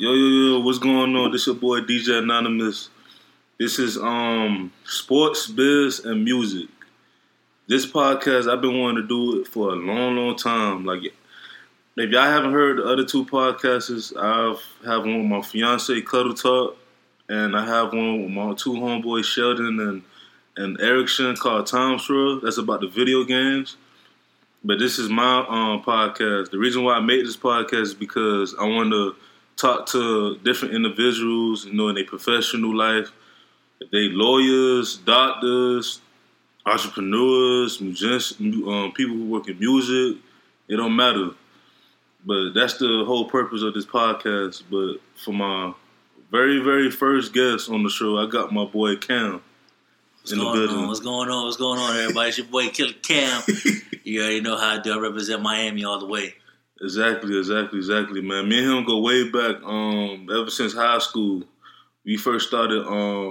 Yo, what's going on? This your boy DJ Anonymous. This is sports, biz, and music. This podcast, I've been wanting to do it for a long time. Like, if y'all haven't heard the other two podcasts, I have one with my fiance, Cuddle Talk, and I have one with my two homeboys, Sheldon and Erickson, called Time Swirl. That's about the video games. But this is my podcast. The reason why I made this podcast is because I want to talk to different individuals, in their professional life. They lawyers, doctors, entrepreneurs, musicians, people who work in music. It don't matter. But that's the whole purpose of this podcast. But for my very, very first guest on the show, I got my boy Cam. What's going on, everybody? It's your boy Killer Cam. You already know how I do. I represent Miami all the way. Exactly, man. Me and him go way back. Ever since high school, we first started.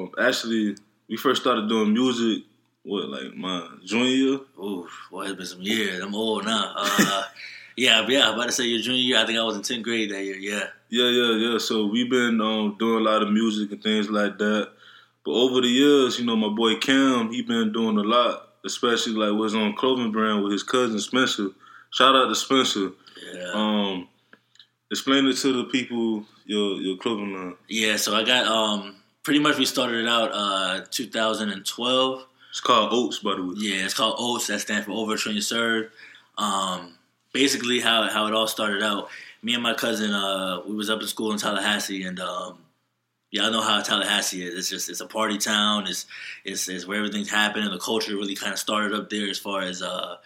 We first started doing music. My junior year? Ooh, boy, it's been some years. I'm old now. I'm about to say your junior year. I think I was in 10th grade that year. Yeah. So we've been doing a lot of music and things like that. But over the years, my boy Cam, he been doing a lot, especially like with his own clothing brand with his cousin Spencer. Shout out to Spencer. Yeah. Explain it to the people, your clothing line. Yeah, so I got, pretty much we started it out 2012. It's called Oats, by the way. Yeah, it's called Oats. That stands for Overtrain Your Serve. Basically how it all started out, me and my cousin, we was up in school in Tallahassee, and y'all know how Tallahassee is. It's a party town. It's where everything's happening. The culture really kind of started up there as far as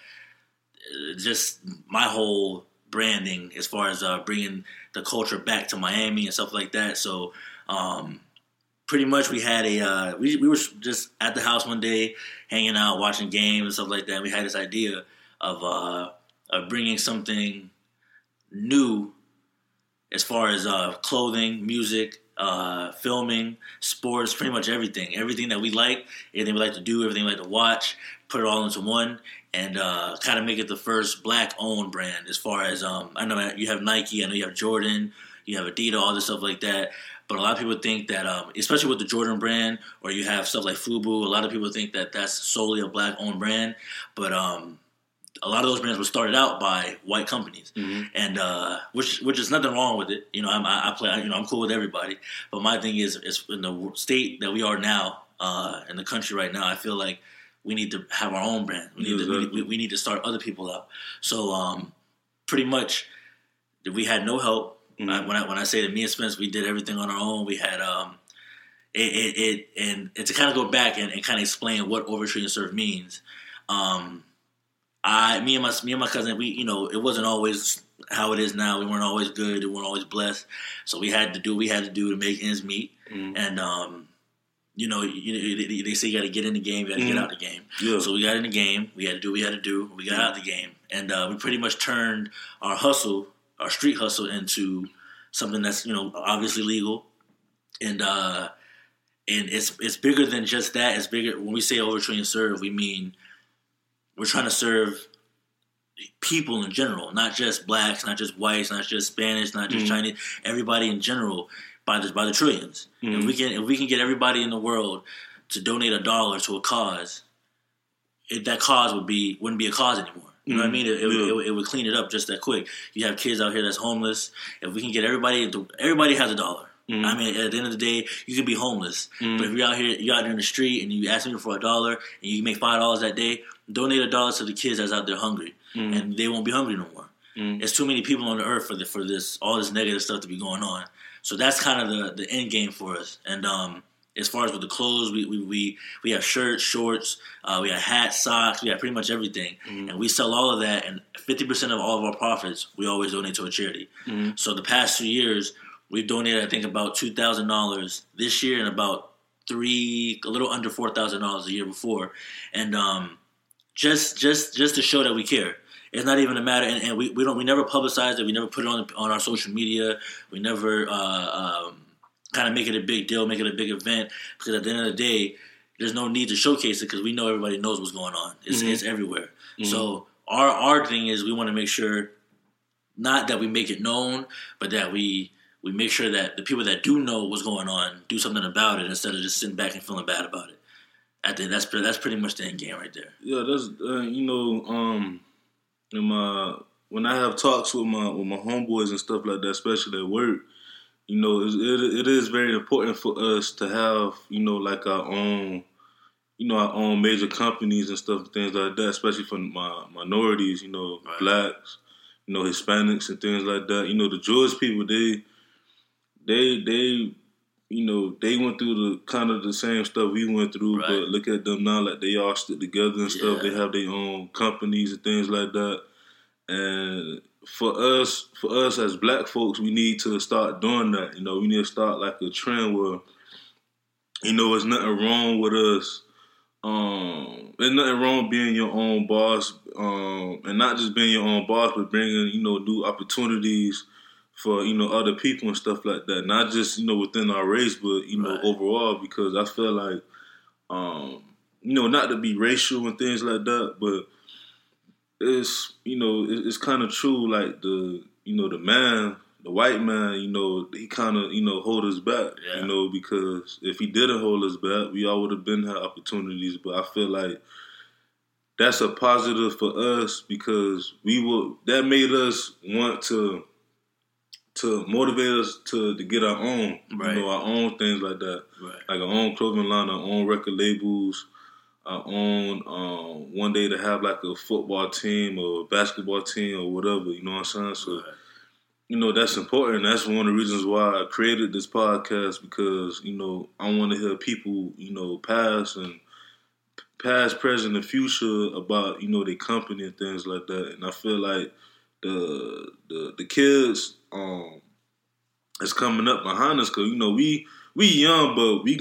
just my whole branding as far as bringing the culture back to Miami and stuff like that. So pretty much we had we were just at the house one day hanging out, watching games and stuff like that. We had this idea of bringing something new as far as clothing, music, filming, sports, pretty much everything. Everything that we like, everything we like to do, everything we like to watch, put it all into one, and kind of make it the first black-owned brand as far as, I know you have Nike, I know you have Jordan, you have Adidas, all this stuff like that, but a lot of people think that, especially with the Jordan brand, or you have stuff like FUBU, a lot of people think that that's solely a black-owned brand, but a lot of those brands were started out by white companies, and which is nothing wrong with it. I'm cool with everybody. But my thing is in the state that we are now, in the country right now, I feel like we need to have our own brand. We need to start other people out. So pretty much, we had no help. When I say that me and Spence, we did everything on our own. We had and to kind of go back and kind of explain what Overtrain Your Serve means. Me and my cousin, it wasn't always how it is now. We weren't always good. We weren't always blessed. So we had to do what we had to do to make ends meet. And, they say you got to get in the game, you got to get out the game. Yeah. So we got in the game. We had to do what we had to do. We got out the game. And we pretty much turned our hustle, our street hustle, into something that's, obviously legal. And it's bigger than just that. It's bigger. When we say Overtrain Your Serve, we mean we're trying to serve people in general, not just blacks, not just whites, not just Spanish, not just Chinese, everybody in general by the trillions. If we can get everybody in the world to donate $1 to a cause, that cause wouldn't be a cause anymore. You know what I mean? It would clean it up just that quick. You have kids out here that's homeless. If we can get everybody has $1. I mean, at the end of the day, you could be homeless, but if you're out there in the street and you ask me for $1 and you make $5 that day, donate $1 to the kids that's out there hungry, and they won't be hungry no more. There's too many people on the earth for all this negative stuff to be going on. So that's kind of the end game for us. And as far as with the clothes, we have shirts, shorts, we have hats, socks, we have pretty much everything, and we sell all of that. And 50% of all of our profits, we always donate to a charity. So the past 2 years, we've donated, I think, about $2,000 this year and about a little under $4,000 the year before, and just to show that we care. It's not even a matter, and we never publicize it. We never put it on our social media. We never kind of make it a big deal, make it a big event, because at the end of the day, there's no need to showcase it because we know everybody knows what's going on. It's everywhere. So our thing is we want to make sure not that we make it known, but that we we make sure that the people that do know what's going on do something about it instead of just sitting back and feeling bad about it. I think that's pretty much the end game right there. Yeah, that's when I have talks with my homeboys and stuff like that, especially at work, it is very important for us to have like our own major companies and stuff, things like that, especially for minorities, right. Blacks, Hispanics and things like that. The Jewish people, they went through the kind of the same stuff we went through, right. But look at them now, like they all stick together and stuff. They have their own companies and things like that. And for us as black folks, we need to start doing that. We need to start like a trend where, there's nothing wrong with us. There's nothing wrong being your own boss, and not just being your own boss, but bringing new opportunities for other people and stuff like that. Not just within our race, but right. Overall, because I feel like not to be racial and things like that, but it's it's kind of true. Like the white man, he kind of hold us back, because if he didn't hold us back, we all would have been had opportunities. But I feel like that's a positive for us because that made us want to motivate us to get our own, right. Our own things like that, right. Like our own clothing line, our own record labels, our own one day to have like a football team or a basketball team or whatever. You know what I'm saying? So, right. That's important. That's one of the reasons why I created this podcast because I want to hear people past, present, and future about their company and things like that. And I feel like the kids is coming up behind us because we young, but we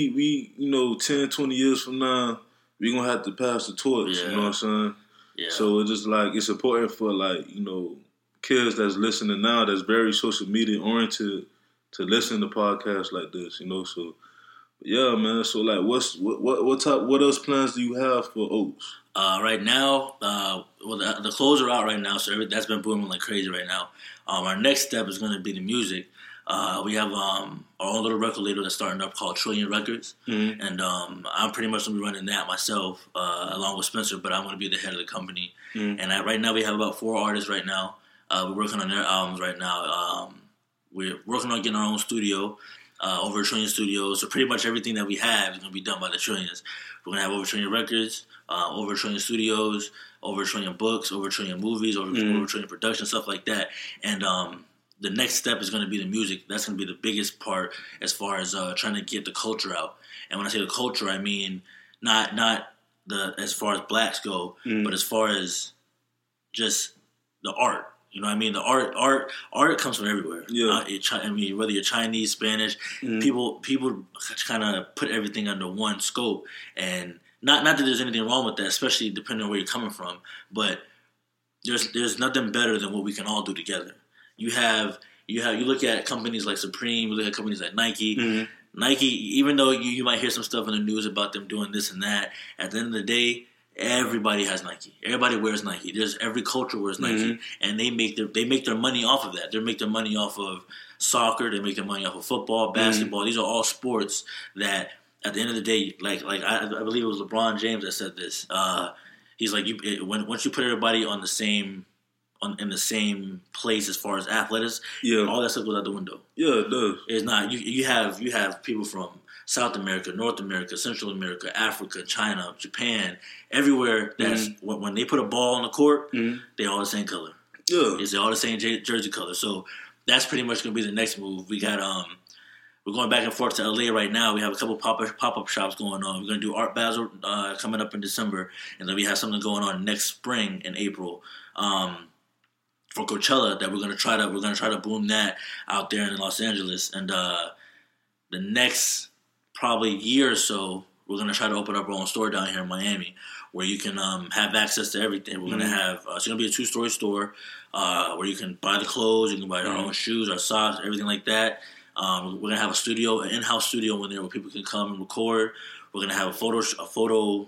10, 20 years from now we gonna have to pass the torch. Yeah. You know what I'm saying? Yeah. So it's just like it's important for like kids that's listening now that's very social media oriented to listen to podcasts like this. So yeah, man. So like, what else plans do you have for Oaks? Right now, the clothes are out right now, so that's been booming like crazy right now. Our next step is going to be the music. We have our own little record label that's starting up called Trillion Records, mm-hmm. and I'm pretty much going to be running that myself along with Spencer, but I'm going to be the head of the company. Mm-hmm. And right now we have about 4 artists right now. We're working on their albums right now. We're working on getting our own studio. Over Trillion Studios, so pretty much everything that we have is going to be done by the Trillions. We're going to have Over Trillion Records, Over Trillion Studios, Over Trillion Books, Over Trillion Movies, Over Trillion Production, stuff like that. And the next step is going to be the music. That's going to be the biggest part as far as trying to get the culture out. And when I say the culture, I mean not as far as blacks go, but as far as just the art. You know what I mean? The art comes from everywhere. Yeah. Whether you're Chinese, Spanish, people kind of put everything under one scope, and not that there's anything wrong with that, especially depending on where you're coming from. But there's nothing better than what we can all do together. You look at companies like Supreme, you look at companies like Nike. Mm-hmm. Nike, even though you might hear some stuff in the news about them doing this and that, at the end of the day, everybody has Nike. Everybody wears Nike. Every culture wears Nike, and they make their money off of that. They make their money off of soccer. They make their money off of football, basketball. These are all sports that, at the end of the day, like I believe it was LeBron James that said this. He's like, once you put everybody in the same place as far as athletics, all that stuff goes out the window. Yeah, it does. It's not. You have people from South America, North America, Central America, Africa, China, Japan, everywhere. That's when they put a ball on the court, they all the same color. Yeah, it's all the same jersey color. So that's pretty much going to be the next move. We got we're going back and forth to LA right now. We have a couple pop-up shops going on. We're going to do Art Basel coming up in December, and then we have something going on next spring in April. For Coachella, that we're gonna try to boom that out there in Los Angeles, and the next probably year or so, we're gonna try to open up our own store down here in Miami, where you can have access to everything. We're gonna have it's gonna be a 2-story store where you can buy the clothes, you can buy our own shoes, our socks, everything like that. We're gonna have a studio, an in-house studio in there where people can come and record. We're gonna have a photo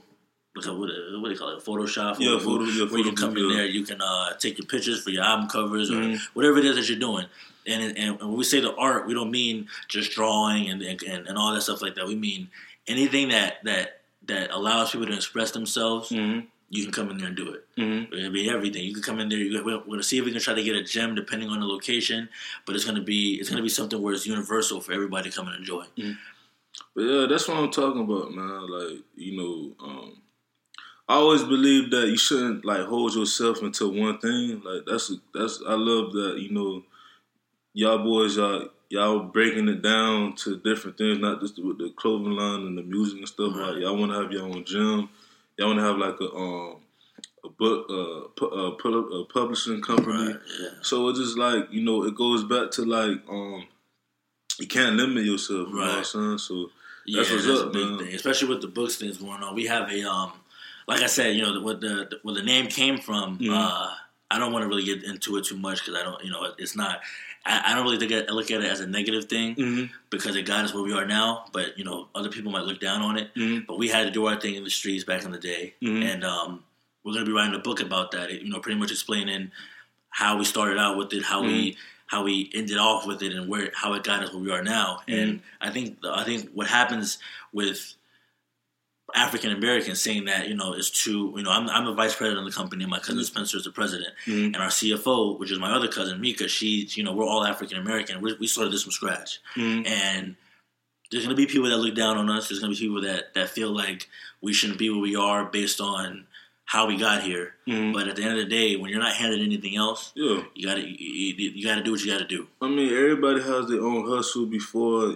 what do they call it? Photoshop. Where you can come in there, you can take your pictures for your album covers or whatever it is that you're doing. And when we say the art, we don't mean just drawing and all that stuff like that. We mean anything that allows people to express themselves. You can come in there and do it. It'll be everything. You can come in there. We're going to see if we can try to get a gem depending on the location, but it's going to be something where it's universal for everybody to come and enjoy. But yeah, that's what I'm talking about, man. Like, I always believe that you shouldn't like hold yourself into one thing. Like that's I love that, y'all boys y'all breaking it down to different things, not just with the clothing line and the music and stuff. Right. Like y'all want to have your own gym. Y'all want to have like a book, a publishing company. Right, yeah. So it's just like, it goes back to like, you can't limit yourself. You know what I'm saying? So that's what's up, a big man. thing. Especially with the books things going on. We have a like I said, where the name came from. I don't want to really get into it too much because I don't, it's not. I don't really look at it as a negative thing because it got us where we are now. But other people might look down on it. But we had to do our thing in the streets back in the day, and we're going to be writing a book about that. Pretty much explaining how we started out with it, how we ended off with it, and how it got us where we are now. And I think what happens with African Americans saying that is too. I'm a vice president of the company, and my cousin Spencer is the president, and our CFO, which is my other cousin Mika, she's we're all African American. We started this from scratch, and there's gonna be people that look down on us. There's gonna be people that feel like we shouldn't be where we are based on how we got here. But at the end of the day, when you're not handed anything else, you gotta do what you gotta do. I mean, everybody has their own hustle before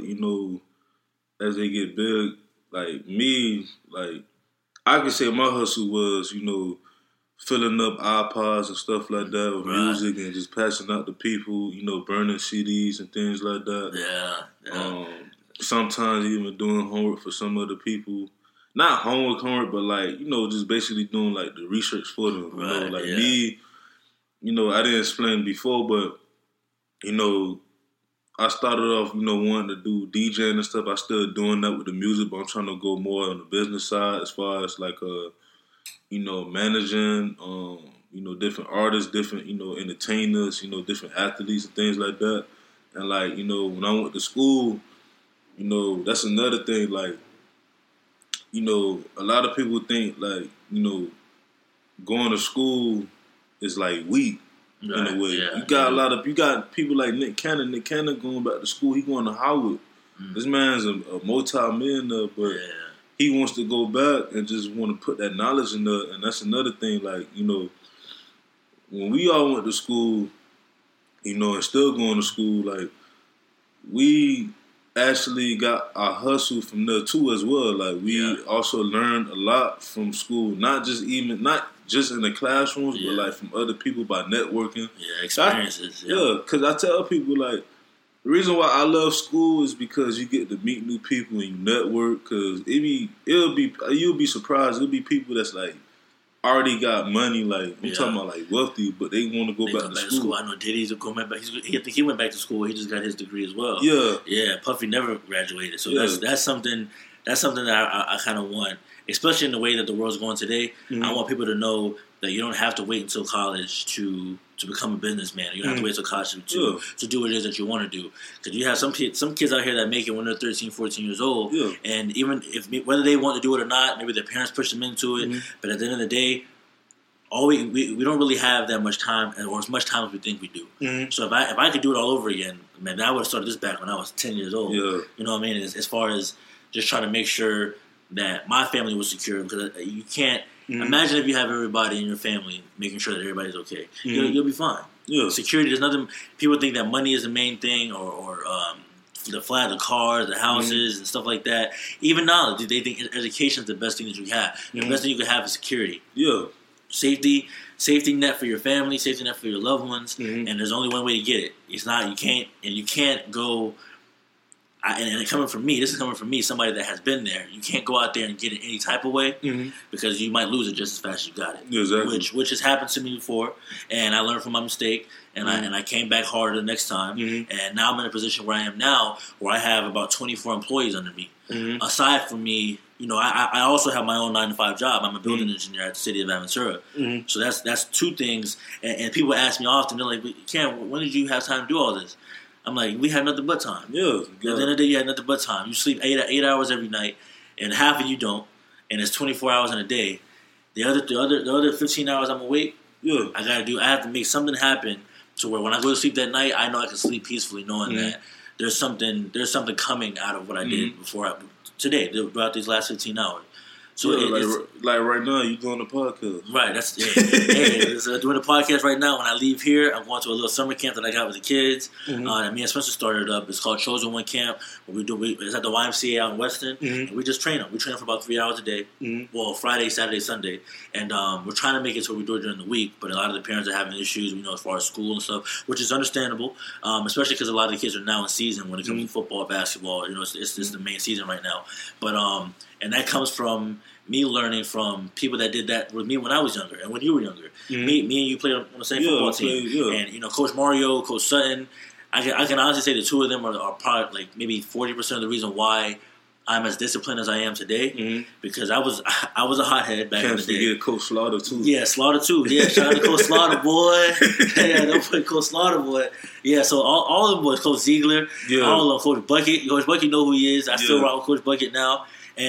as they get big. Like me, like I could say my hustle was, filling up iPods and stuff like that with music and just passing out to people, burning CDs and things like that. Yeah. Sometimes even doing homework for some other people. Not homework, but like, just basically doing like the research for them. Me, I didn't explain before, but, I started off, wanting to do DJing and stuff. I still doing that with the music, but I'm trying to go more on the business side as far as like, managing, different artists, different, entertainers, different athletes and things like that. And like, when I went to school, that's another thing. Like, a lot of people think like, going to school is like weak. In a way, you got people like Nick Cannon. Nick Cannon going back to school. He going to Howard. This man's a multi-millionaire, but he wants to go back and just want to put that knowledge in there. And that's another thing. Like when we all went to school, and still going to school, like we actually got our hustle from there too as well. Like we also learned a lot from school, not just in the classrooms, but like from other people by networking. Yeah, experiences. Because I tell people like the reason why I love school is because you get to meet new people and you network. Because you'll be surprised. It'll be people that's like already got money. Like I'm talking about like wealthy, but they want to go back to school. I know Diddy's going back. I think he went back to school. He just got his degree as well. Yeah. Puffy never graduated, so that's something. That's something that I kind of want, especially in the way that the world's going today. I want people to know that you don't have to wait until college to become a businessman. You don't have to wait until college to do what it is that you want to do. Because you have some kids out here that make it when they're 13, 14 years old. And even whether they want to do it or not, maybe their parents push them into it. But at the end of the day, we don't really have that much time, or as much time as we think we do. So if I could do it all over again, man, I would have started this back when I was 10 years old. You know what I mean? As far as just trying to make sure that my family was secure, because you can't imagine if you have everybody in your family making sure that everybody's okay. You'll be fine. Security, there's nothing. People think that money is the main thing, or the cars, the houses, and stuff like that. Even knowledge, they think education is the best thing that you have. The best thing you can have is security. Safety net for your family, safety net for your loved ones, and there's only one way to get it. You can't go. and coming from me, this is coming from me, somebody that has been there. You can't go out there and get it any type of way because you might lose it just as fast as you got it. Exactly. Which has happened to me before, and I learned from my mistake, and I came back harder the next time. And now I'm in a position where I am now, where I have about 24 employees under me. Aside from me, I also have my own 9-to-5 job. I'm a building engineer at the city of Aventura. So that's two things. And people ask me often, they're like, Cam, when did you have time to do all this? I'm like, we had nothing but time. Yeah. At the end of the day, you had nothing but time. You sleep 8 hours every night, and half of you don't, and it's 24 hours in a day. The other 15 hours I'm awake. Yeah. I have to make something happen to where when I go to sleep that night, I know I can sleep peacefully, knowing that there's something coming out of what I did today, throughout these last 15 hours. So like right now, you're doing a podcast. Right, that's doing a podcast right now. When I leave here, I'm going to a little summer camp that I got with the kids. That me and Spencer started up. It's called Chosen One Camp. Where it's at the YMCA out in Weston, and we just train them. We train them for about 3 hours a day. Well, Friday, Saturday, Sunday, and we're trying to make it so we do it during the week. But a lot of the parents are having issues, as far as school and stuff, which is understandable, especially because a lot of the kids are now in season when it comes to football, basketball. It's the main season right now. But and that comes from me learning from people that did that with me when I was younger and when you were younger. Me and you played on the same football team. And, Coach Mario, Coach Sutton, I can honestly say the two of them are probably like maybe 40% of the reason why I'm as disciplined as I am today, because I was a hothead back in the day. Can't forget Coach Slaughter, too. Yeah, Slaughter, too. Yeah, shout out to Coach Slaughter, boy. Yeah, don't put Coach Slaughter, boy. Yeah, so all of them boys, Coach Ziegler, all of them, Coach Bucket. Coach Bucket know who he is. I still rock with Coach Bucket now.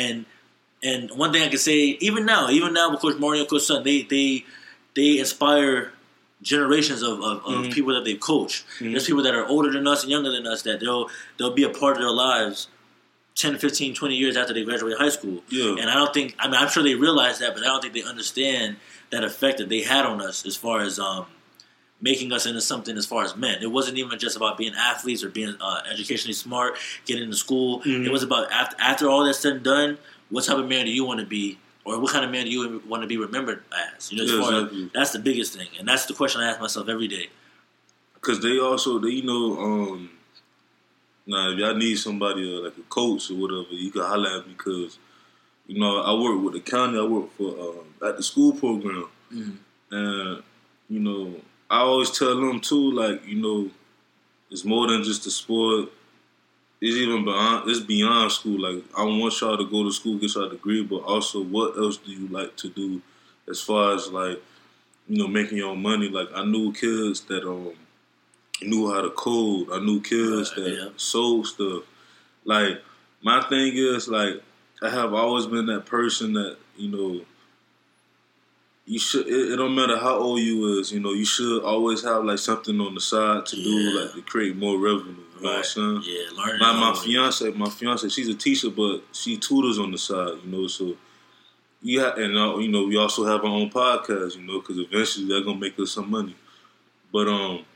And one thing I can say, even now with Coach Mario and Coach Sutton, they inspire generations of people that they've coached. There's people that are older than us and younger than us that they'll be a part of their lives 10, 15, 20 years after they graduate high school. Yeah. And I'm sure they realize that, but I don't think they understand that effect that they had on us as far as making us into something as far as men. It wasn't even just about being athletes or being educationally smart, getting into school. It was about after all that's said and done, what type of man do you want to be, or what kind of man do you want to be remembered as? Exactly. That's the biggest thing, and that's the question I ask myself every day. Because if y'all need somebody like a coach or whatever, you can holler at me because, I work with the county. I work for at the school program, and I always tell them too, like it's more than just a sport. It's beyond school. Like, I want y'all to go to school, get y'all degree, but also what else do you like to do as far as, like, making your own money? Like, I knew kids that knew how to code. I knew kids that sold stuff. Like, my thing is, like, I have always been that person that, you should. It don't matter how old you is. You should always have like something on the side to do, like to create more revenue. You know what I'm saying? Yeah, learning. My fiance, she's a teacher, but she tutors on the side. So and we also have our own podcast. Because eventually they're gonna make us some money. But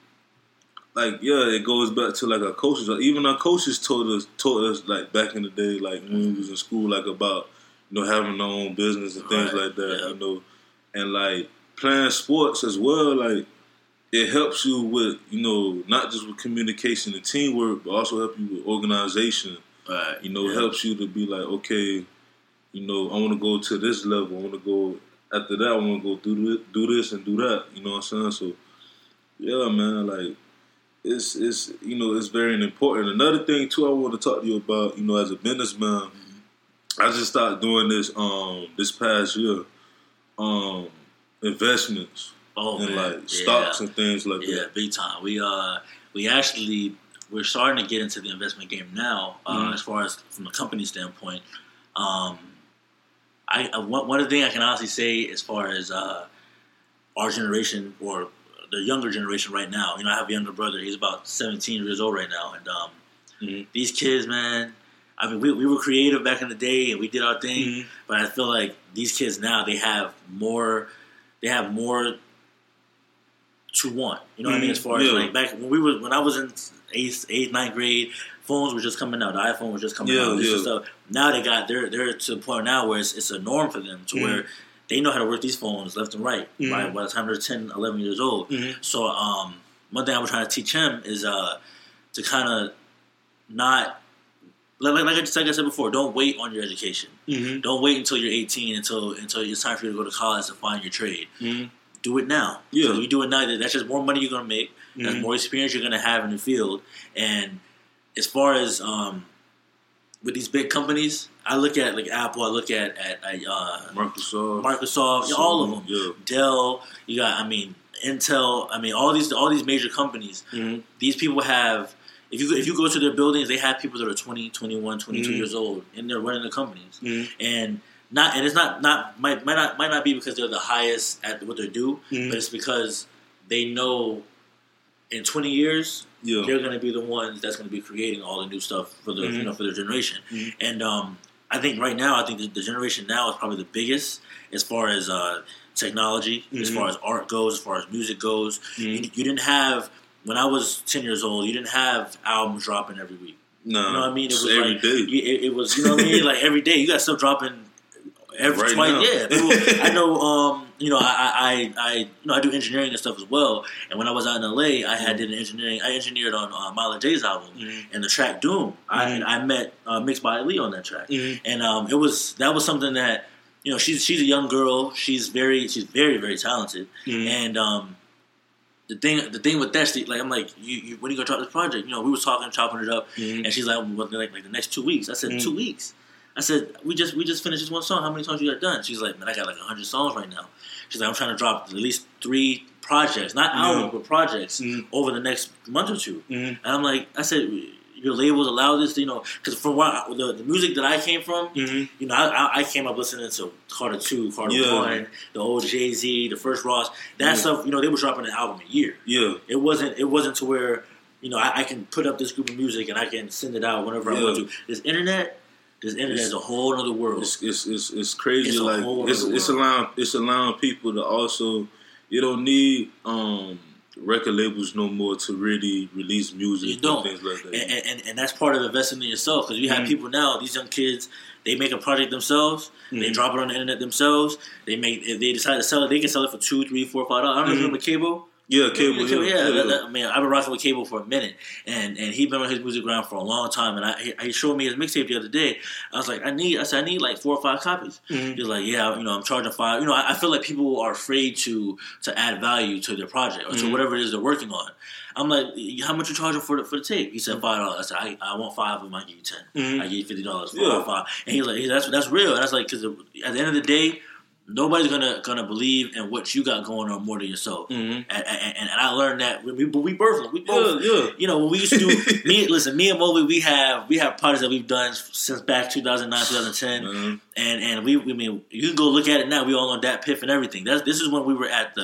it goes back to like our coaches. Even our coaches taught us like back in the day, like when we was in school, like about having our own business and things like that. And, like, playing sports as well, like, it helps you with, not just with communication and teamwork, but also help you with organization. Right. It helps you to be like, okay, I want to go to this level. I want to go, after that, I want to go do this and do that. You know what I'm saying? So, yeah, man, like, it's it's very important. Another thing, too, I want to talk to you about, as a businessman, I just started doing this this past year. Investments like stocks and things like that. Yeah, big time. We're starting to get into the investment game now. As far as from a company standpoint, one of the things I can honestly say as far as our generation or the younger generation right now. I have a younger brother. He's about 17 years old right now, and these kids, man. I mean, we were creative back in the day, and we did our thing. But I feel like these kids now, they have more to want. You know what I mean? As far as like back when I was in 8th, 9th grade, phones were just coming out. The iPhone was just coming out. Stuff. Now they're to the point now where it's a norm for them to where they know how to work these phones left and right. By the time they're 10, 11 years old. So one thing I was trying to teach him is to kind of not like I said before, don't wait on your education. Mm-hmm. Don't wait until you're 18 until it's time for you to go to college to find your trade. Mm-hmm. Do it now. Yeah. So you do it now. That's just more money you're going to make. Mm-hmm. That's more experience you're going to have in the field. And as far as with these big companies, I look at like Apple. I look at Microsoft, all of them. Yeah. Dell. You got, Intel. All these major companies. Mm-hmm. These people have. If you go to their buildings, they have people that are 20, 21, 22 years old, and they're running the companies. Mm-hmm. And it's might not be because they're the highest at what they do, but it's because they know in 20 years they're going to be the ones that's going to be creating all the new stuff for the for their generation. Mm-hmm. And I think right now, the generation now is probably the biggest as far as technology, as far as art goes, as far as music goes. Mm-hmm. You didn't have. When I was 10 years old, you didn't have albums dropping every week. No. You know what I mean? It was every day. It was, you know what I mean? Like every day. You got stuff dropping every twice. Yeah. People, I know, I do engineering and stuff as well. And when I was out in LA, I did engineering. I engineered on Mila J's album and the track Doom. I met Mixed by Ali on that track. Mm-hmm. And that was something that, she's a young girl. She's very, very talented. Mm-hmm. And, the thing with that, like I'm like, you when are you gonna drop this project? We was chopping it up, and she's like, well, like the next 2 weeks. I said 2 weeks. I said we just finished this one song. How many songs you got done? She's like, man, I got like 100 songs right now. She's like, I'm trying to drop at least 3 projects, not albums, but projects over the next month or two. And I'm like, I said, your labels allow this, because from the music that I came from, I came up listening to Carter 2, Carter 1, the old Jay-Z, the first Ross, that stuff. They were dropping an album a year. Yeah, it wasn't to where I can put up this group of music and I can send it out whenever I want to. This internet is a whole other world. It's crazy. It's allowing people to also. You don't need record labels no more to really release music and things like that. And that's part of investing in yourself, because you have people now, these young kids, they make a project themselves, they drop it on the internet themselves, if they decide to sell it, they can sell it for $2, $3, $4, $5. I don't know if you remember Cable? Yeah, Cable. I've been rocking with Cable for a minute, and he's been on his music ground for a long time. And he showed me his mixtape the other day. I was like, I need like 4 or 5 copies. Mm-hmm. He was like, yeah, I'm charging $5. I feel like people are afraid to add value to their project or to whatever it is they're working on. I'm like, how much you charging for the tape? He said $5. I said, I want 5 of them. I give you 10. Mm-hmm. I give you $50 for 5. And he's like, that's real. And I was like, because at the end of the day, nobody's gonna believe in what you got going on more than yourself. Mm-hmm. And I learned that we both. When we used to do me and Mobley, we have projects that we've done since back 2009, 2010, mm-hmm. and we you can go look at it now. We all on Dat Piff and everything. This is when we were at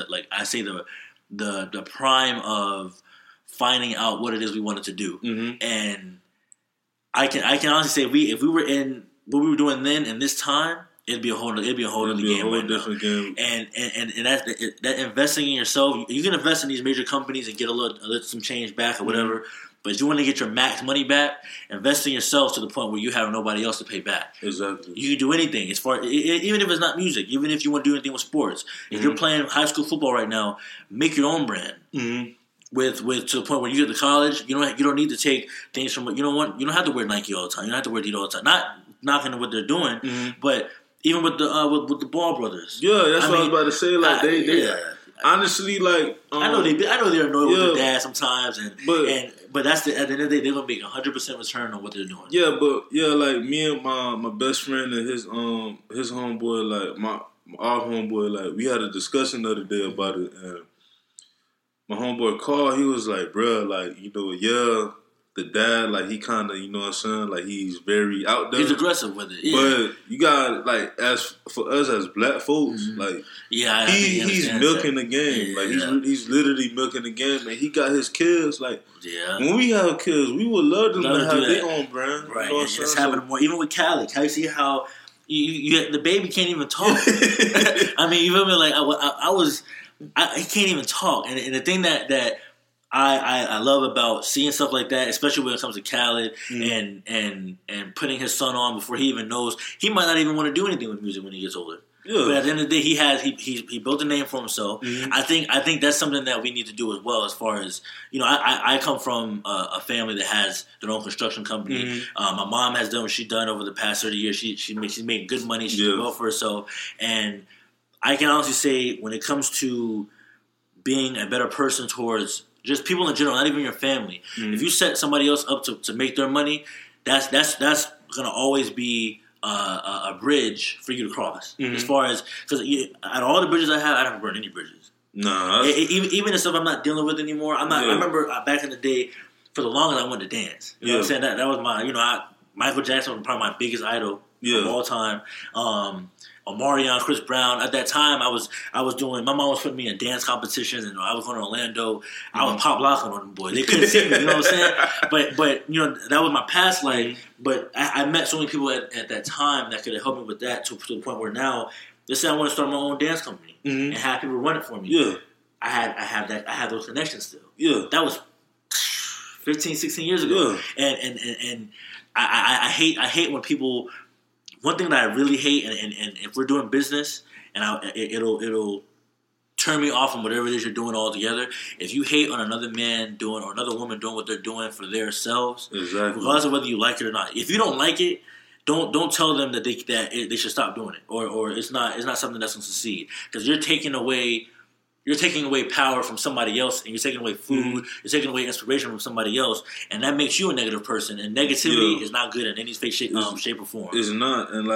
the prime of finding out what it is we wanted to do. Mm-hmm. And I can honestly say if we were in what we were doing then in this time, it'd be a whole other game right now. Game. And that investing in yourself, you can invest in these major companies and get some change back or whatever. Mm-hmm. But if you want to get your max money back, invest in yourself to the point where you have nobody else to pay back. Exactly. You can do anything even if it's not music, even if you want to do anything with sports. If you're playing high school football right now, make your own brand. Mm-hmm. With to the point where you get to college, you don't need to take things from you don't have to wear Nike all the time. You don't have to wear Adidas all the time. Not knocking what they're doing, but even with the Ball brothers. Yeah, that's what I was about to say. Like they honestly, like I know they're annoyed with their dad sometimes, but that's at the end of the day, they're gonna make 100% return on what they're doing. Yeah, but like me and my best friend and his homeboy, like our homeboy, like we had a discussion the other day about it, and my homeboy called. He was like, "Bruh, like the dad, like he kind of, you know what I'm saying, like he's very out there. He's aggressive with it, but you got like as for us as black folks, like he's milking the game, like he's literally milking the game, and he got his kids. Like when we have kids, we would love them to have their own brand, right? You know it's happening more, even with Khaled. Can you see how you the baby can't even talk? I mean, you feel me? Like he can't even talk, and the thing that I love about seeing stuff like that, especially when it comes to Khaled and putting his son on before he even knows. He might not even want to do anything with music when he gets older. Yeah. But at the end of the day, he built a name for himself. Mm-hmm. I think that's something that we need to do as well. As far as I come from a family that has their own construction company. Mm-hmm. My mom has done what she's done over the past 30 years. She's made good money. She's done well for herself. And I can honestly say, when it comes to being a better person towards just people in general, not even your family, if you set somebody else up to make their money, that's going to always be a bridge for you to cross. Mm-hmm. As far as, because out of all the bridges I have, I haven't burned any bridges. No, even the stuff I'm not dealing with anymore. I'm not. Yeah. I remember back in the day, for the longest I wanted to dance. You know what I'm saying? That was my, Michael Jackson was probably my biggest idol of all time. Omarion, Chris Brown. At that time, I was doing. My mom was putting me in dance competitions, and I was going to Orlando. Mm-hmm. I was pop locking on them boys. They couldn't see me. You know what I'm saying? But that was my past life. But I met so many people at that time that could have helped me with that to the point where now, let's say I want to start my own dance company and have people run it for me. Yeah, I had those connections still. Yeah, that was 15, 16 years ago. Yeah. And I hate when people. One thing that I really hate, and if we're doing business, and it'll turn me off from whatever it is you're doing altogether. If you hate on another man doing or another woman doing what they're doing for themselves, exactly, regardless of whether you like it or not. If you don't like it, don't tell them that they should stop doing it, or it's not something that's going to succeed, because you're taking away power from somebody else, and you're taking away food, you're taking away inspiration from somebody else, and that makes you a negative person. And negativity is not good in any shape or form. It's not, and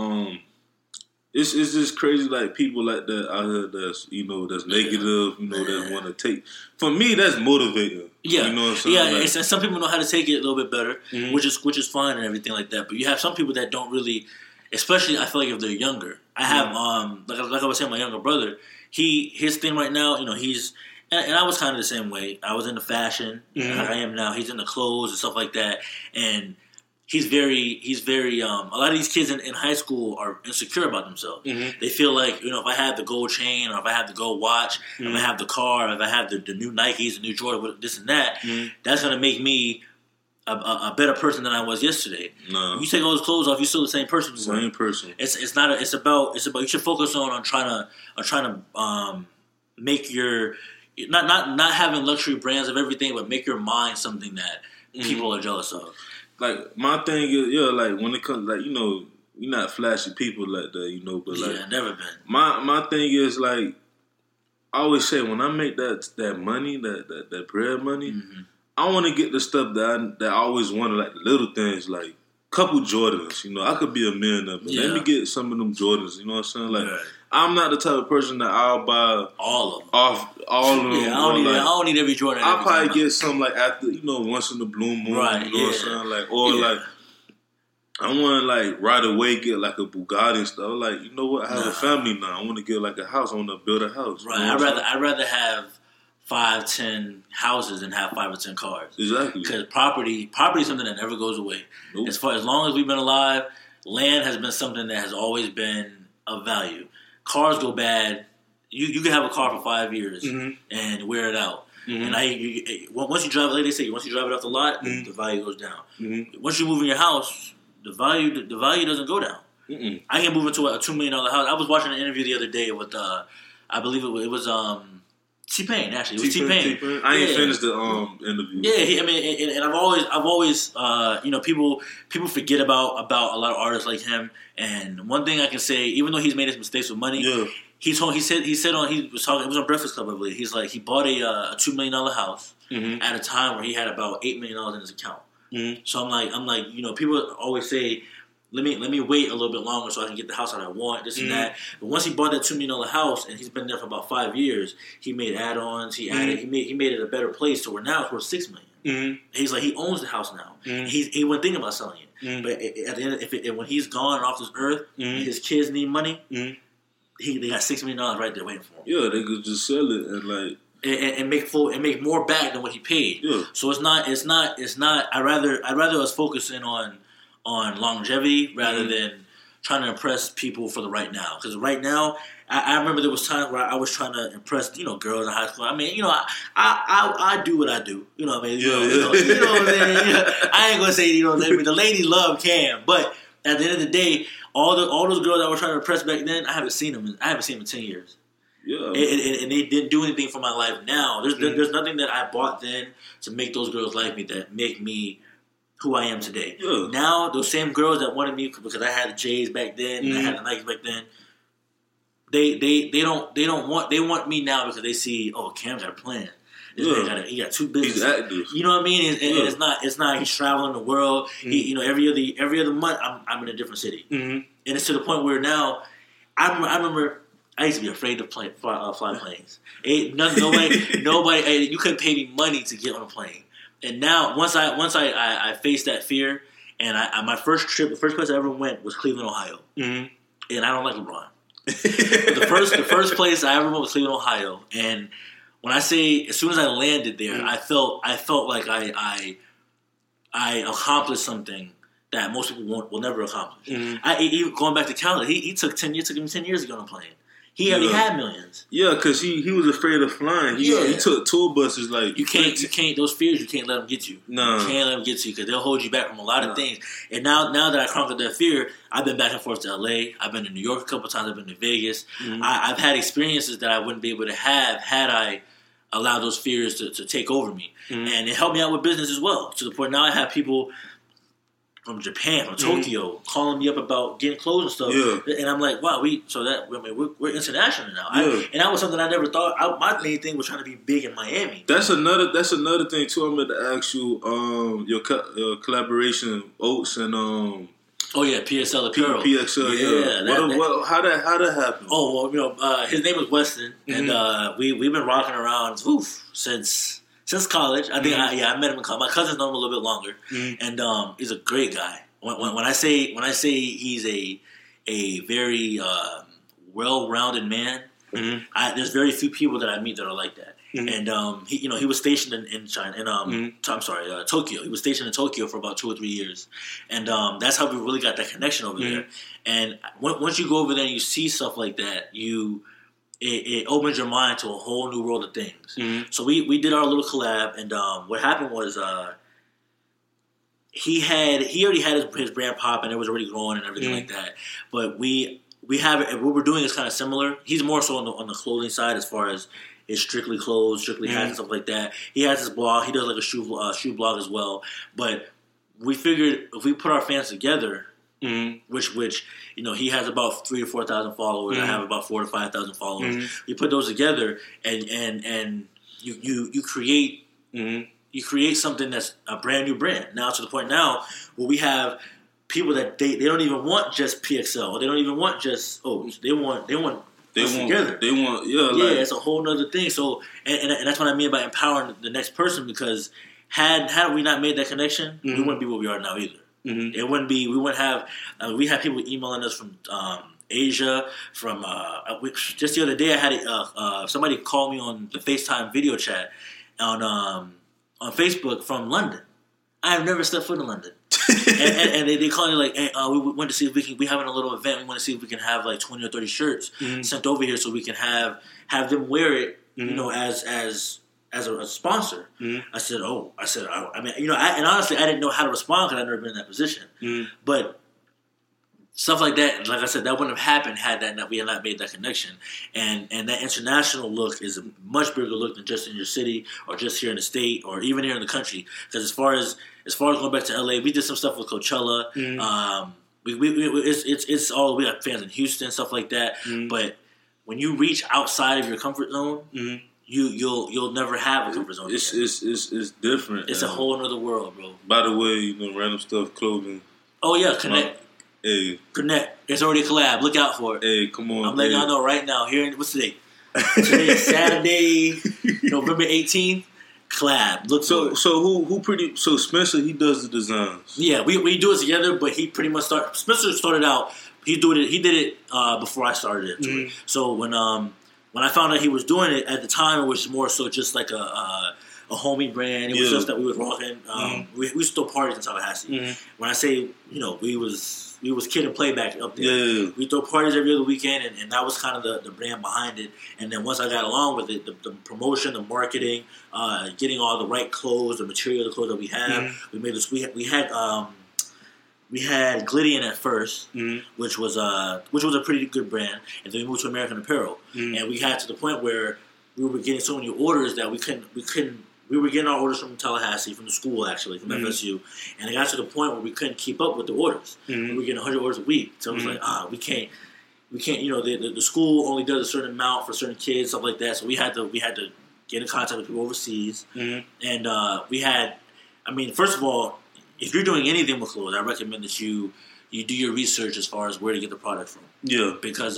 it's just crazy. Like people like that out here that's that's negative, that want to take. For me, that's motivating. Yeah, you know what I'm saying. Yeah, and some people know how to take it a little bit better, which is fine and everything like that. But you have some people that don't really, especially I feel like if they're younger. I have like I was saying, my younger brother. His thing right now, he's and I was kind of the same way. I was into fashion, like I am now. He's into clothes and stuff like that, and he's very. A lot of these kids in high school are insecure about themselves. Mm-hmm. They feel like if I have the gold chain, or if I have the gold watch, if I have the car, if I have the new Nikes, the new Jordan, this and that, that's gonna make me a better person than I was yesterday. No. You take all those clothes off, you're still the same person. Same person. It's not. It's about. You should focus on trying to make your not having luxury brands of everything, but make your mind something that people are jealous of. Like my thing is, like when it comes, like you're not flashy people like that, but like never been. My thing is like I always say when I make that money, that bread money. Mm-hmm. I want to get the stuff that I always wanted, like the little things, like couple Jordans. I could be a millionaire, but let me get some of them Jordans. You know what I'm saying? Like, I'm not the type of person that I'll buy all of them. All of them. Yeah, I don't need every Jordan. I'll probably get some like after, once in the blue moon. Right. You know what I'm saying? Like, or like, I want to like right away get like a Bugatti and stuff. Like, you know what? I have a family now. I want to get like a house. I want to build a house. Right. I'd rather have 5-10 houses and have 5 or 10 cars. Exactly. Because property is something that never goes away. Nope. As long as we've been alive, land has been something that has always been of value. Cars go bad. You can have a car for 5 years and wear it out. Mm-hmm. And once you drive it, like they say, once you drive it off the lot, the value goes down. Mm-hmm. Once you move in your house, the value doesn't go down. Mm-mm. I can move into a $2 million house. I was watching an interview the other day with I believe it was T-Pain, actually. It was T-Pain. I ain't finished the interview. Yeah, and I've always people forget about a lot of artists like him. And one thing I can say, even though he's made his mistakes with money, he was on Breakfast Club, I believe. He's like, he bought a $2 million house at a time where he had about $8 million in his account. Mm-hmm. So I'm like, people always say, Let me wait a little bit longer so I can get the house that I want, this and that. But once he bought that $2 million house and he's been there for about 5 years, he made add-ons. He added. He made it a better place to where now it's worth $6 million. Mm-hmm. He's like, he owns the house now. Mm-hmm. He wasn't thinking about selling it. Mm-hmm. But at the end, when he's gone off this earth, and his kids need money. Mm-hmm. They got $6 million right there waiting for him. Yeah, they could just sell it and like. And make more back than what he paid. Yeah. So it's not. I'd rather us focusing on longevity rather than trying to impress people for the right now. Because right now, I remember there was times where I was trying to impress, girls in high school. I mean, I do what I do. You know what I mean? You know what I'm saying? I ain't gonna say the ladies love Cam, but at the end of the day, all those girls that were trying to impress back then, I haven't seen them. I haven't seen them in 10 years. Yeah. And they didn't do anything for my life now. There's nothing that I bought then to make those girls like me that make me who I am today. Yeah. Now, those same girls that wanted me because I had the J's back then and I had the Nikes back then, they want me now because they see, oh, Cam got a plan. This man he got 2 businesses. He's active. You know what I mean? And it's not he's traveling the world. He, every other month I'm in a different city. And it's to the point where now I remember I used to be afraid to fly planes. Nobody, you couldn't pay me money to get on a plane. And now, once I faced that fear, and my first trip, the first place I ever went was Cleveland, Ohio. And I don't like LeBron. the first place I ever went was Cleveland, Ohio. And when I say, as soon as I landed there, I felt like I accomplished something that most people will never accomplish. Even going back to Canada, it took him 10 years to get on a plane. He already had millions. Yeah, because he was afraid of flying. He took tour buses like you can't those fears you can't let them get you. No, you can't let them get to you because they'll hold you back from a lot of things. And now that I conquered that fear, I've been back and forth to LA. I've been to New York a couple times. I've been to Vegas. I've had experiences that I wouldn't be able to have had I allowed those fears to take over me. And it helped me out with business as well. To the point now I have people from Japan, from Tokyo, calling me up about getting clothes and stuff. And I'm like, wow, we're international now. And that was something I never thought. My main thing was trying to be big in Miami. That's another thing too. I'm going to ask you your collaboration, Oats and PXL Apparel. PXL, how that happened? Oh well, his name was Weston, and we've been rocking around since college. I think I met him in college. My cousins know him a little bit longer, and he's a great guy. When I say he's a very well-rounded man, there's very few people that I meet that are like that. And he was stationed in China, Tokyo. He was stationed in Tokyo for about 2 or 3 years, and that's how we really got that connection over there. And once you go over there and you see stuff like that, It opens your mind to a whole new world of things. So we did our little collab, and what happened was he already had his brand pop, and it was already growing and everything like that. But we have it. What we're doing is kind of similar. He's more so on the clothing side as far as it's strictly clothes, strictly hats and stuff like that. He has his blog. He does like a shoe blog as well. But we figured if we put our fans together. Which he has about 3,000 to 4,000 followers. I have about 4,000 to 5,000 followers. You put those together, and you create something that's a brand new brand. Now to the point now where we have people that they don't even want just PXL, or they don't even want just they want together. They want it's a whole nother thing. So and that's what I mean by empowering the next person, because had we not made that connection, we wouldn't be where we are now either. It wouldn't be. We wouldn't have. We had people emailing us from Asia. From just the other day, I had somebody call me on the FaceTime video chat on Facebook from London. I have never stepped foot in London, and they call me like, hey, we want to see if we having a little event. We want to see if we can have like 20 or 30 shirts sent over here so we can have them wear it. As a sponsor. I said, and honestly, I didn't know how to respond because I'd never been in that position. But stuff like that, like I said, that wouldn't have happened had we had not made that connection. And that international look is a much bigger look than just in your city or just here in the state or even here in the country. Because as far as going back to LA, we did some stuff with Coachella. It's all, we got fans in Houston, stuff like that. But when you reach outside of your comfort zone, You'll never have a comfort zone. It's different. It's a whole other world, bro. By the way, random stuff, clothing. Oh yeah, Connect. Connect. It's already a collab. Look out for it. Hey, come on. I'm letting y'all know right now. What's today? Today is Saturday, November 18th. Collab. Look for it. So Spencer, he does the designs. Yeah, we do it together, but he pretty much Spencer started out. He did it before I started it. So when I found out he was doing it, at the time it was more so just like a homie brand. It was just that we was rocking. We still parties in Tallahassee. When I say, we was kid and play back up there. We throw parties every other weekend, and that was kind of the brand behind it. And then once I got along with it, the promotion, the marketing, getting all the right clothes, the material, the clothes that we have, we made this. We had we had Glydian at first, which was a pretty good brand, and then we moved to American Apparel, and we got to the point where we were getting so many orders that we were getting our orders from Tallahassee, from the school actually, from FSU, and it got to the point where we couldn't keep up with the orders. We were getting 100 orders a week, so it was like, we can't. The school only does a certain amount for certain kids, stuff like that. So we had to get in contact with people overseas, and we had. I mean, first of all, if you're doing anything with clothes, I recommend that you do your research as far as where to get the product from. Yeah, because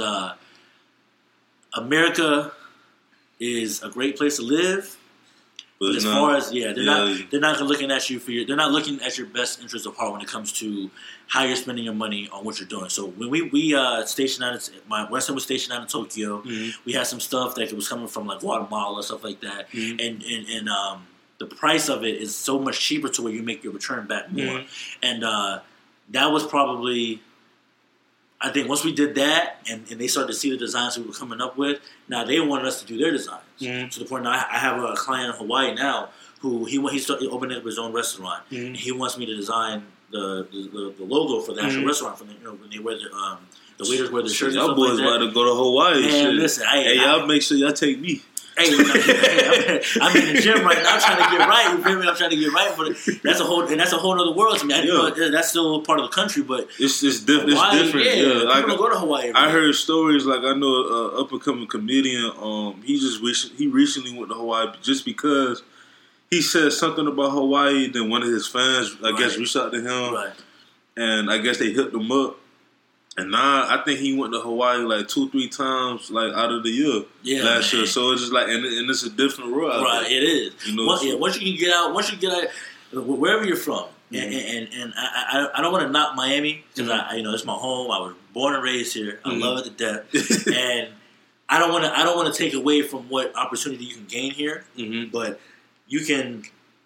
America is a great place to live. But as far as they're not looking at you they're not looking at your best interest of heart when it comes to how you're spending your money on what you're doing. So when we stationed out, my Western was stationed out in Tokyo. We had some stuff that was coming from like Guatemala, stuff like that, and the price of it is so much cheaper to where you make your return back more. And that was probably, I think once we did that and they started to see the designs we were coming up with, now they wanted us to do their designs. To the point now I have a client in Hawaii now who he started opening up his own restaurant. And he wants me to design the logo for the actual restaurant, from when they wear the waiters wear the shirts. Y'all boys about to go to Hawaii. Man, listen, y'all make sure y'all take me. I'm in the gym right now. I'm trying to get right. You feel me? I'm trying to get right, but that's a whole other world to me. That's still part of the country, but it's different. Yeah, I don't go to Hawaii. I heard stories like I know an up and coming comedian. He recently went to Hawaii just because he said something about Hawaii. Then one of his fans, I guess, reached out to him, and I guess they hooked him up. And now I think he went to Hawaii like 2-3 times, like out of the year last year. So it's just like, and it's a different world. Right, it is. Once you get out, wherever you're from, and I don't want to knock Miami because it's my home. I was born and raised here. I love it to death, and I don't want to take away from what opportunity you can gain here, but you can.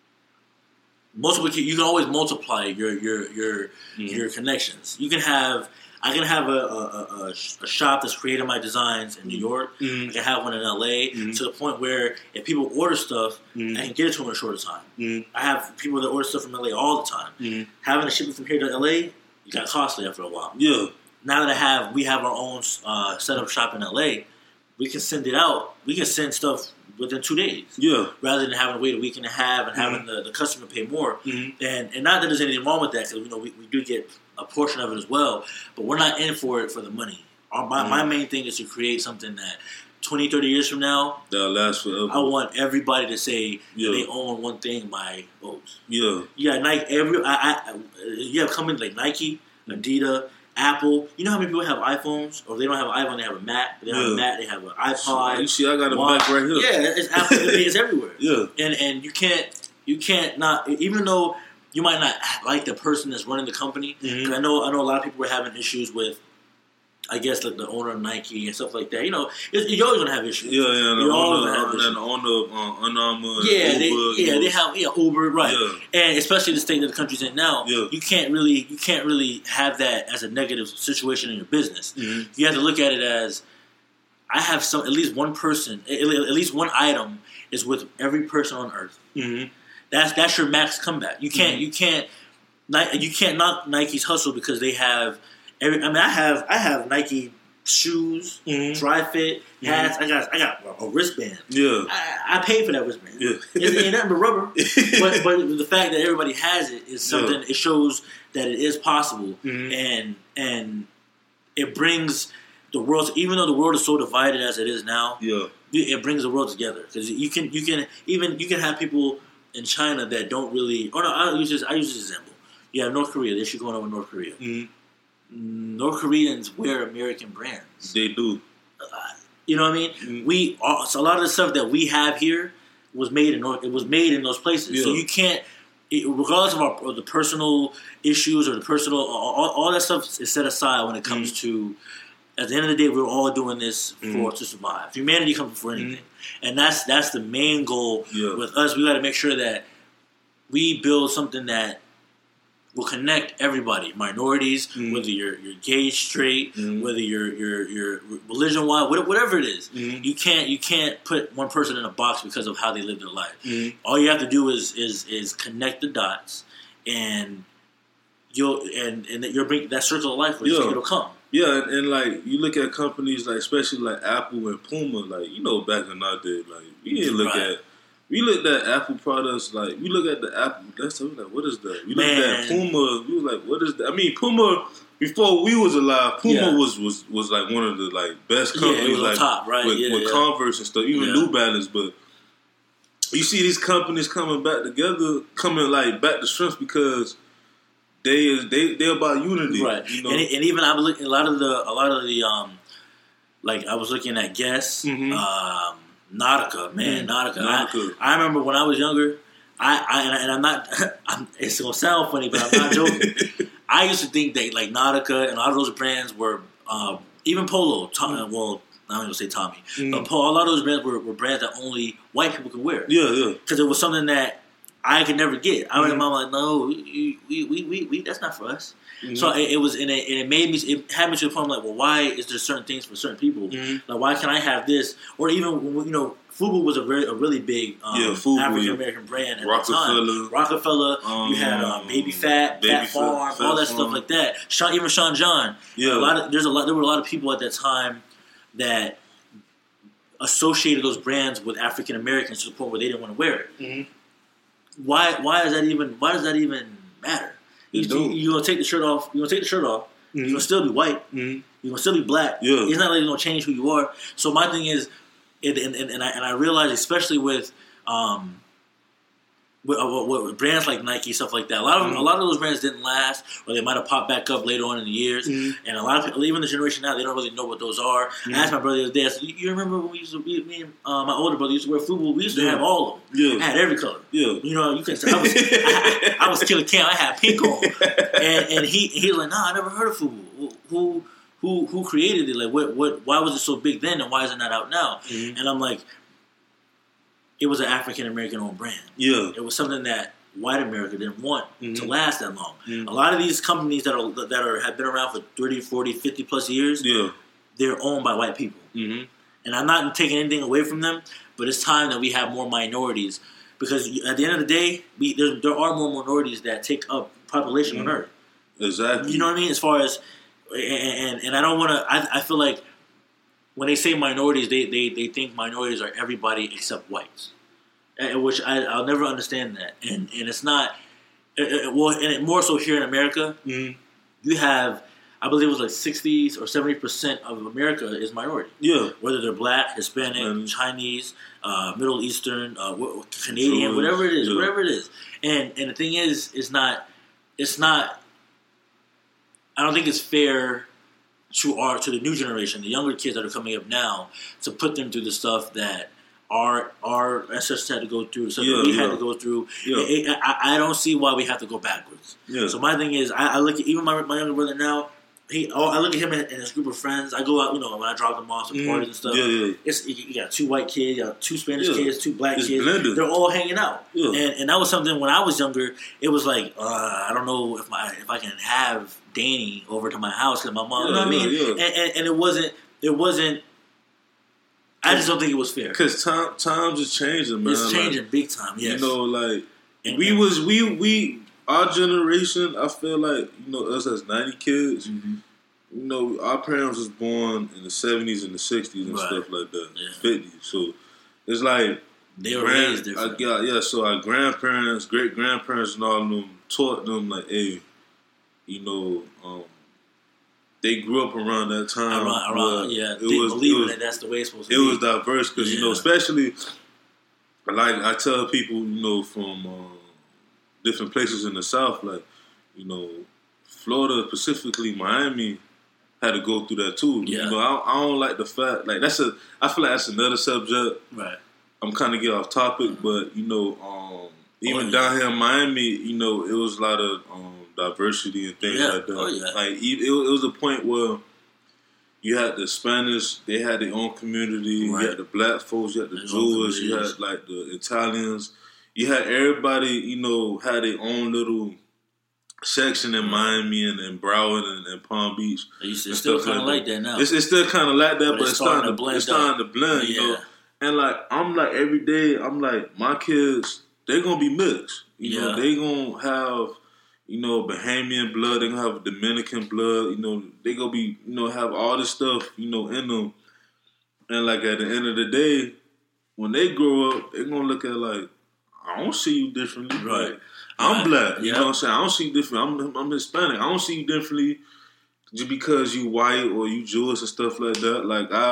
You can always multiply your connections. I can have a shop that's creating my designs in New York. I can have one in LA to the point where if people order stuff, I can get it to them in a shorter time. I have people that order stuff from LA all the time. Having to ship it from here to LA, it got costly after a while. Yeah. Now that we have our own setup shop in LA, we can send it out. We can send stuff within 2 days. Yeah. Rather than having to wait a week and a half and having the customer pay more. And not that there's anything wrong with that, because we do get a portion of it as well, but we're not in for it for the money. My main thing is to create something that 20, 30 years from now, that'll last forever. I want everybody to say they own one thing by Oaks. Yeah. You got Nike. You have companies like Nike, Adidas, Apple. You know how many people have iPhones? Or if they don't have an iPhone, they have a Mac. If they don't have a Mac, they have an iPod. You see, I got a Mac right here. Yeah, it's Apple. It's everywhere. Yeah. And you can't not, even though you might not like the person that's running the company. Because I know a lot of people were having issues with, I guess, like the owner of Nike and stuff like that. You're always gonna have issues. Yeah, the owner of Under Armour. They have Uber, right? Yeah. And especially the state that the country's in now, you can't really have that as a negative situation in your business. You have to look at it as, I have at least one person, at least one item is with every person on earth. That's your max comeback. You can't knock Nike's hustle because they have. I have Nike shoes, dry fit, hats. I got a wristband. Yeah, I paid for that wristband. Yeah, it ain't nothing but rubber. but the fact that everybody has it is something. It shows that it is possible, and it brings the world. Even though the world is so divided as it is now, it brings the world together, because you can have people in China that don't really. Oh no, I use this example. You have North Korea. They're actually going over North Korea. North Koreans wear American brands. They do. You know what I mean? So a lot of the stuff that we have here was made in those places. Yeah. So you can't, regardless of the personal issues or the personal, all that stuff is set aside when it comes to. At the end of the day, we're all doing this to survive. Humanity comes before anything, and that's the main goal with us. We got to make sure that we build something that will connect everybody, minorities, whether you're gay, straight, whether you're religion wise, whatever it is. You can't put one person in a box because of how they live their life. All you have to do is connect the dots and you'll bring that circle of life where it'll come. Yeah, and like you look at companies like especially like Apple and Puma, like back in our day, like we looked at Apple products, like we look at the Apple. That's like, what is that? We looked at Puma. We was like, what is that? I mean, Puma. Before we was alive, Puma was like one of the like best companies, like top, right? with Converse and stuff, even New Balance. But you see these companies coming back together, coming like back to strength because they're about unity, right? And even I was looking a lot of the like I was looking at Guess. Nautica, man, Nautica. I remember when I was younger, I'm not. It's gonna sound funny, but I'm not joking. I used to think that like Nautica and a lot of those brands were even Polo. Well, I'm not gonna say Tommy, but a lot of those brands were brands that only white people could wear. Yeah. Because it was something that I could never get. I remember mom like, no, we that's not for us. So it was, and it made me. It had me to the point like, well, why is there certain things for certain people? Like, why can I have this? Or even Fubu was a really big African American brand at the time. Rockefeller. You had Baby Fat, Fat Farm, all that stuff like that. Even Sean John. Yeah. There were a lot of people at that time that associated those brands with African Americans to the point where they didn't want to wear it. Why does that even matter? You're gonna take the shirt off. You're gonna still be white. You're gonna still be black. Yeah. It's not like you're gonna change who you are. So my thing is, and I realize, especially with brands like Nike, stuff like that. A lot of those brands didn't last, or they might have popped back up later on in the years. And a lot of people, even the generation now, they don't really know what those are. I asked my brother the other day, I said, "You remember when we used to be? Me and my older brother used to wear Fubu. We used to have all of them. I had every color. Yeah, you can. I was Killer Cam. I had pink on, and he was like, "Nah, I never heard of Fubu. Who created it? Like, what? Why was it so big then, and why is it not out now?" And I'm like, it was an African American owned brand. Yeah, it was something that white America didn't want to last that long. A lot of these companies that have been around for 30, 40, 50 plus years, they're owned by white people. And I'm not taking anything away from them, but it's time that we have more minorities, because at the end of the day, there are more minorities that take up population on Earth. Exactly. You know what I mean? As far as and I don't want to. I feel like when they say minorities, they think minorities are everybody except whites, which I'll never understand that. And it's not. And more so here in America, you have, I believe it was like 60s or 70% of America is minority. Yeah, whether they're black, Hispanic, Chinese, Middle Eastern, Canadian, whatever it is. And the thing is, it's not. I don't think it's fair to the new generation, the younger kids that are coming up now, to put them through the stuff that our ancestors had to go through, the stuff that we had to go through. Yeah. I don't see why we have to go backwards. Yeah. So my thing is, I look at even my younger brother now. I look at him and his group of friends. I go out, when I drop them off to parties and stuff. You got 2 white kids, you got 2 Spanish kids, 2 black kids. Blended. They're all hanging out. Yeah. And that was something when I was younger. It was like, I don't know if I can have Danny over to my house because my mom. You know what I mean? Yeah. And it wasn't. I just don't think it was fair. Because times is changing, man. It's changing big time. Yes. Our generation, I feel like, us as 90 kids, our parents was born in the 70s and the 60s and stuff like that, 50s. So it's like they were raised different. So our grandparents, great grandparents, and all of them taught them like, hey, they grew up around that time. That's the way it's supposed to be. It was diverse because especially like I tell people, from different places in the South, like, Florida, specifically Miami, had to go through that too. Yeah. I don't like the fact, like, I feel like that's another subject. Right. I'm kind of getting off topic, but, even down here in Miami, it was a lot of diversity and things like that. Like, it was a point where you had the Spanish, they had their own community. You had the black folks, you had the Jewish, you had, like, the Italians. You had everybody, had their own little section in Miami and Broward and Palm Beach. It's still kind of like that now. It's still kind of like that, but it's starting to blend, And, like, I'm like, every day, I'm like, my kids, they're going to be mixed. They're going to have, Bahamian blood. They gonna have Dominican blood. They gonna be, have all this stuff, in them. And like at the end of the day, when they grow up, they're gonna look at like, I don't see you differently. Right. Like, I'm black. You Yep. know what I'm saying? I don't see you differently. I'm Hispanic. I don't see you differently just because you white or you Jewish and stuff like that.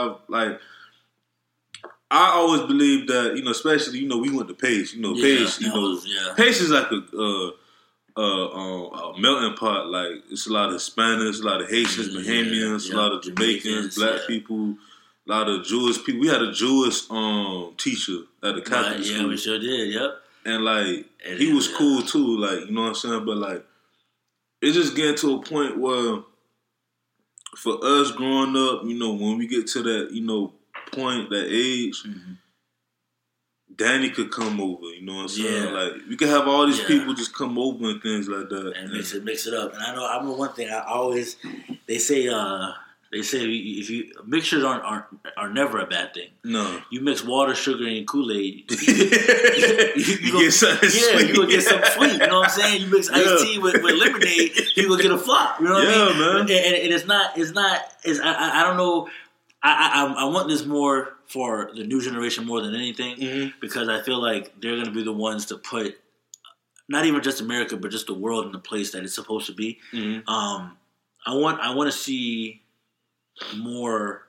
I always believe that, especially, we went to Pace. Pace, Pace is like a melting pot. Like, it's a lot of Hispanics, a lot of Haitians, Bahamians, a lot of Jamaicans, black people, a lot of Jewish people. We had a Jewish teacher at the Catholic school. Yeah, we sure did, yep. And, he was cool, too, you know what I'm saying? But, it's just getting to a point where, for us growing up, when we get to that, point, that age, Danny could come over, you know what I'm saying? Yeah. We could have all these people just come over and things like that. And mix it up. And I know one thing they say if you mixtures are never a bad thing. No. You mix water, sugar, and Kool-Aid. you get something sweet. You gonna get something sweet. You know what I'm saying? You mix iced tea with lemonade, you gonna get a flop. You know what I mean? Man. And I don't know. I want this more for the new generation more than anything, because I feel like they're going to be the ones to put not even just America, but just the world in the place that it's supposed to be. I want to see more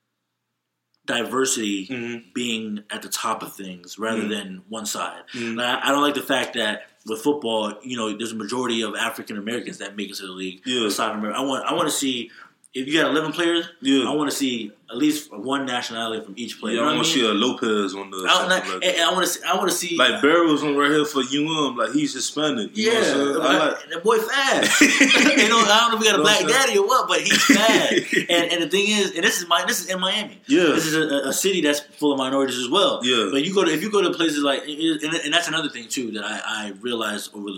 diversity being at the top of things rather than one side. I don't like the fact that with football, there's a majority of African Americans that make it to the league. Aside from America, I want to see. If you got 11 players, I want to see at least one nationality from each player. Yeah, I want to see a Lopez on the. I want to see like Barrels on right here for UM. He's Hispanic. You know what I'm saying? That boy fast. I don't know if we got a black daddy or what, but he's fast. and the thing is, and this is in Miami. Yeah, this is a city that's full of minorities as well. Yeah, but if you go to places like, and that's another thing too that I realized over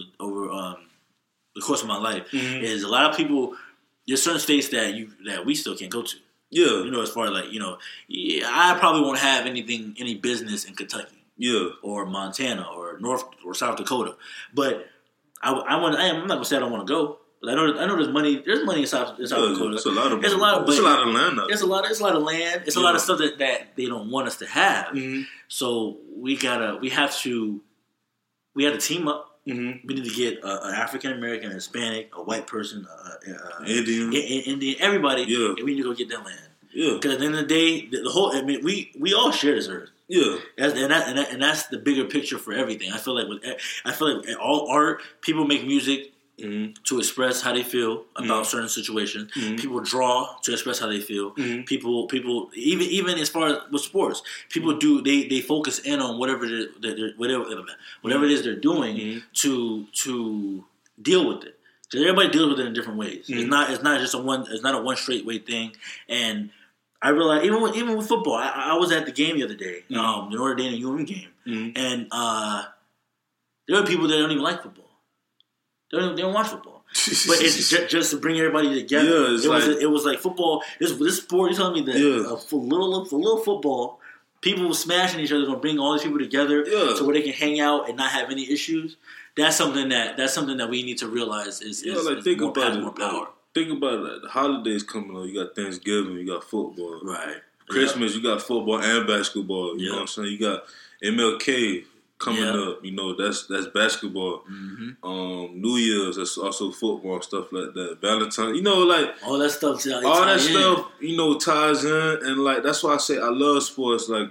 the course of my life is a lot of people. There's certain states that we still can't go to. Yeah. As far as I probably won't have any business in Kentucky. Yeah. Or Montana or North or South Dakota. But I'm not gonna say I don't want to go. But I know there's money. There's money in South Dakota. It's a lot of money. It's a lot of land. Out there. It's a lot of land. It's a lot of stuff that they don't want us to have. So we have to team up. We need to get an African American, a Hispanic, a white person, Indian, everybody. Yeah. And we need to go get that land. Yeah. Because at the end of the day, the whole. We all share this earth. Yeah. And that's the bigger picture for everything. I feel like in all art, people make music to express how they feel about certain situations. People draw to express how they feel. People even as far as with sports, people do they focus in on whatever it is they're doing to deal with it. Because everybody deals with it in different ways. It's not just a one straight way thing. And I realized even with football, I was at the game the other day, the Notre Dame and UM game, and there are people that don't even like football. They don't watch football, but it's just to bring everybody together. Yeah, it was like football. This sport. You're telling me that for little football, people smashing each other gonna bring all these people together so where they can hang out and not have any issues. That's something that we need to realize is more power. Think about it. The holidays coming up. You got Thanksgiving. You got football. Right. Christmas. You got football and basketball. You know what I'm saying. You got MLK. Coming up, that's basketball. New Year's, that's also football and stuff like that. Valentine, all that stuff. Ties in, and that's why I say I love sports. I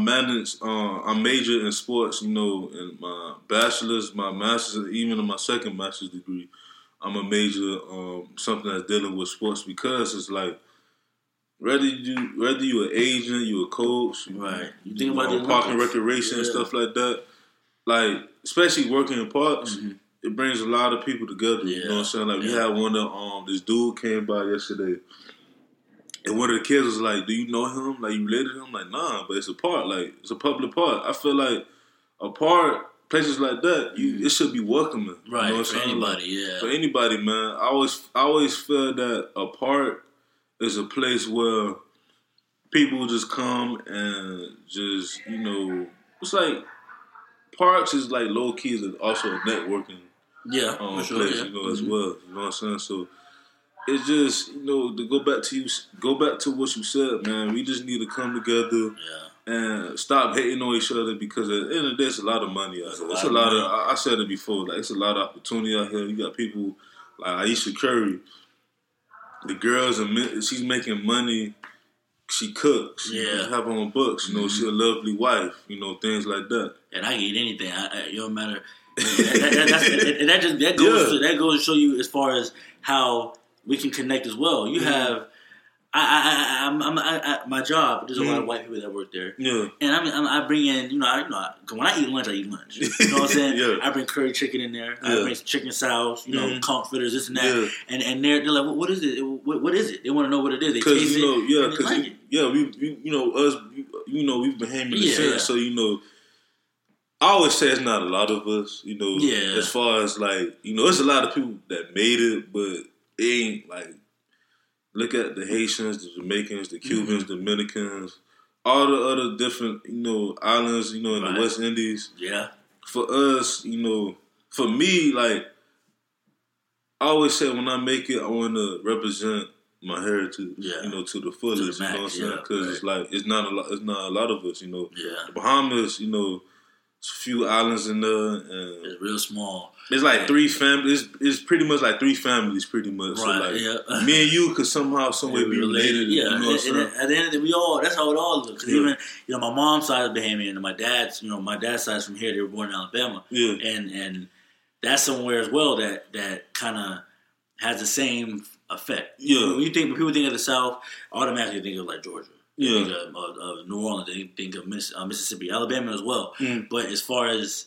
major in sports. In my bachelor's, my master's, even in my second master's degree, I'm a major something that's dealing with sports because it's whether you an agent, you a coach, right? You think about the park and recreation and stuff like that. Especially working in parks, it brings a lot of people together. You know what I'm saying? We had one of this dude came by yesterday, and one of the kids was like, "Do you know him? You related to him?" I'm like, nah, but it's a park. It's a public park. I feel like a park, places like that, it should be welcoming. Right, you know what for anybody, For anybody, man. I always feel that a park is a place where people just come and just, it's parks is low key is also a networking Yeah, place, sure, as well. You know what I'm saying? So it's just, to go back to what you said, man. We just need to come together and stop hating on each other, because at the end of the day, it's a lot of money out here. It's a lot of I said it before, like, it's a lot of opportunity out here. You got people like Ayesha Curry. The girls, she's making money. She cooks. She have her own books. She's a lovely wife. Things like that. And I can eat anything. It don't matter. That goes to show you as far as how we can connect as well. You have, my job. There's a lot of white people that work there. Yeah, and I bring in, when I eat lunch, I eat lunch. You know what I'm saying? I bring curry chicken in there. I bring chicken sauce. Conch fritters, this and that. And they're like, what is it? What is it? They want to know what it is. They taste it. Because we've been hanging since. So I always say it's not a lot of us. As far as like, it's a lot of people that made it, but it ain't like. Look at the Haitians, the Jamaicans, the Cubans, Dominicans, all the other different, islands, in the West Indies. Yeah. For us, for me, like, I always say when I make it, I want to represent my heritage, to the fullest, you know what I'm saying? Because it's like, it's not a lot of us, The Bahamas, it's a few islands in there, and it's real small. It's like 3 families. It's pretty much like 3 families, pretty much. Right. So like, me and you could somehow, some way be related. Yeah. At the end of the day, that's how it all looks. Even my mom's side is Bahamian, and my dad's side is from here. They were born in Alabama. Yeah. And that's somewhere as well that kind of has the same effect. Yeah. When people think of the South, automatically think of like Georgia. They think of New Orleans. They think of Mississippi, Alabama as well. But as far as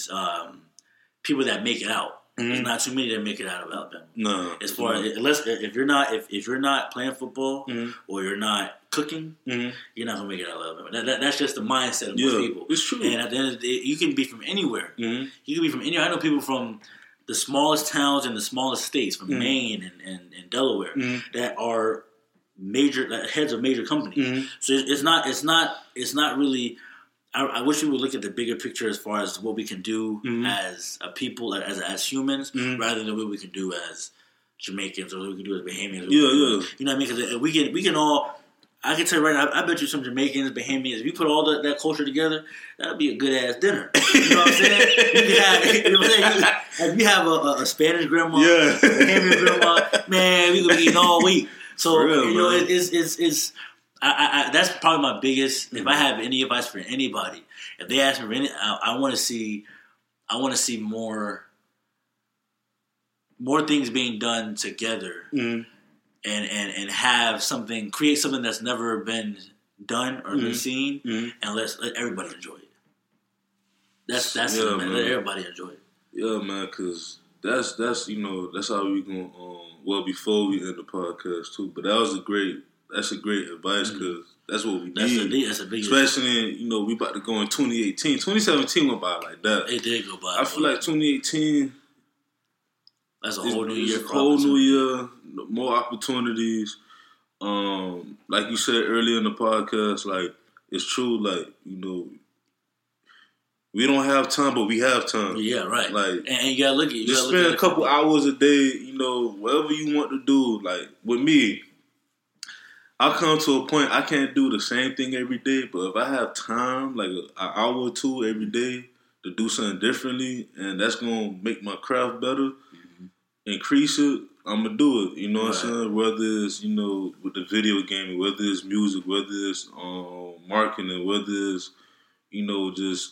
people that make it out, there's not too many that make it out of Alabama. No. As far as if you're not playing football or you're not cooking, you're not gonna make it out of Alabama. That's just the mindset of most people. It's true. And at the end of the day, you can be from anywhere. You can be from anywhere. I know people from the smallest towns in the smallest states, from Maine and Delaware, that are major heads of major companies. So it's not really. I wish we would look at the bigger picture as far as what we can do as a people, as humans, rather than what we can do as Jamaicans or what we can do as Bahamians. You know what I mean? Because we can all. I can tell you right now, I bet you some Jamaicans, Bahamians, if you put all that culture together, that'd be a good ass dinner. You know what I'm saying? If you have a Spanish grandma, a Bahamian grandma, man, we could be eating all week. So real, it's that's probably my biggest. If I have any advice for anybody, if they ask me for any, I want to see more things being done together, and have create something that's never been done or been seen, and let everybody enjoy it. That's it, man. Let everybody enjoy it. Yeah, man, because that's how we gonna. Well, before we end the podcast too, but that's a great advice, because that's what we need. That's a big especially in, we about to go in 2018. 2017 went by like that. It did go by. I feel like 2018. That's a whole new year. Whole new year, more opportunities. Like you said earlier in the podcast, like, it's true. Like, we don't have time, but we have time. Yeah, right. Like, and you gotta look at it. Just spend a couple hours a day, whatever you want to do. Like, with me, I come to a point I can't do the same thing every day, but if I have time, like an hour or two every day to do something differently, and that's gonna make my craft better, increase it, I'm gonna do it. You know what I'm saying? Whether it's with the video gaming, whether it's music, whether it's marketing, whether it's just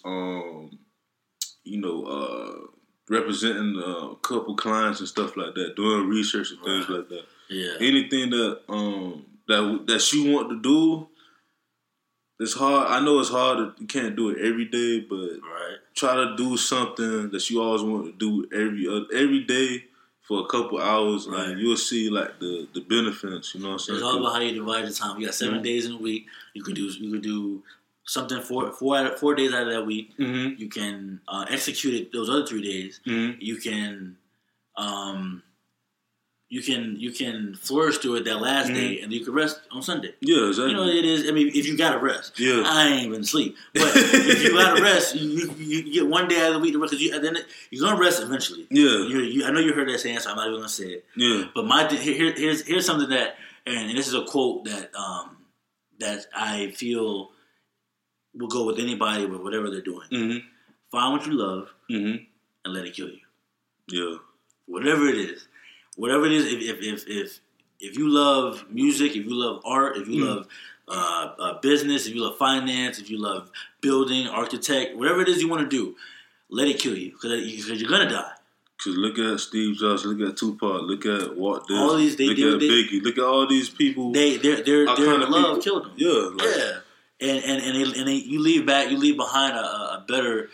representing a couple clients and stuff like that, doing research and things like that. Yeah. Anything that you want to do, it's hard. I know it's hard. You can't do it every day, but try to do something that you always want to do every day for a couple hours, and you'll see like the benefits. You know what I'm saying? It's all about how you divide the time. You got 7 days in a week. You could do something 4 days out of that week. You can execute it those other 3 days. You can you can flourish through it that last day, and you can rest on Sunday. Yeah, exactly. You know, it is. I mean, if you gotta rest, I ain't even sleep. But if you gotta rest, you get one day out of the week to rest because then you're gonna rest eventually. Yeah. I know you heard that saying, so I'm not even gonna say it. Yeah. But here's something that, and this is a quote that that I feel will go with anybody with whatever they're doing. Mm-hmm. Find what you love and let it kill you. Yeah. Whatever it is, if you love music, if you love art, if you love business, if you love finance, if you love building, architect, whatever it is you want to do, let it kill you because you're gonna die. Because look at Steve Jobs, look at Tupac, look at Walt Disney, all these, look at Biggie, look at all these people. Their love killed them. Yeah, and you leave behind a better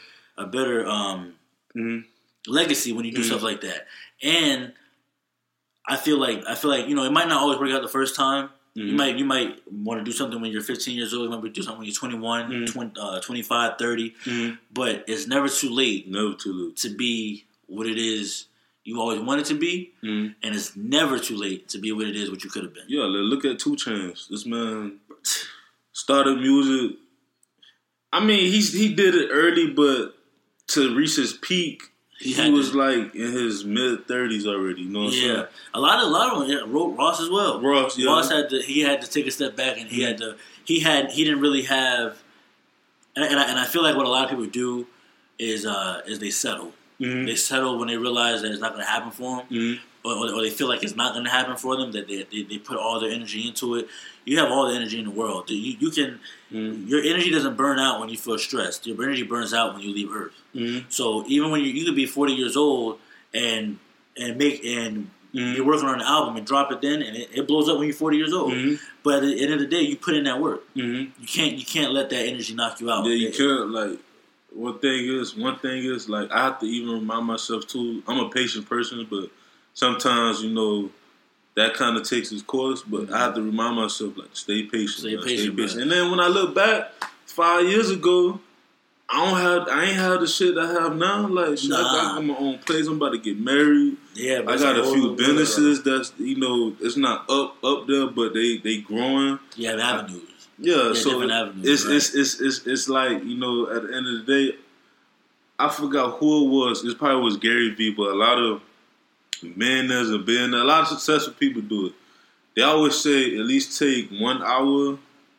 legacy when you do stuff like that. And I feel like it might not always work out the first time. You might want to do something when you're 15 years old. You might do something when you're 21, 25, 30. But it's never too late. Never too late to be what it is you always wanted to be, and it's never too late to be what it is what you could have been. Yeah, look at 2 Chainz. This man started music. I mean, he did it early, but to reach his peak, he was like in his mid-30s already. You know what I'm saying? A lot of them wrote Ross as well. Ross had to take a step back, and he didn't really have, and I feel like what a lot of people do is they settle. They settle when they realize that it's not going to happen for them, or they feel like it's not going to happen for them. That they put all their energy into it. You have all the energy in the world. You can your energy doesn't burn out when you feel stressed. Your energy burns out when you leave Earth. So even when you could be 40 years old and you're working on an album and drop it then, and it blows up when you're 40 years old. But at the end of the day, you put in that work. You can't let that energy knock you out. Yeah, you can't like. One thing is like I have to even remind myself too. I'm a patient person, but sometimes that kind of takes its course. But I have to remind myself like stay patient. Stay patient. And then when I look back 5 years ago, I ain't have the shit I have now. Like I got my own place. I'm about to get married. Yeah, I got a few businesses that's it's not up there, but they growing. You have avenues. Yeah, so it's like at the end of the day, I forgot who it was. It probably was Gary Vee, but a lot of millionaires and billionaires, a lot of successful people do it. They always say at least take 1 hour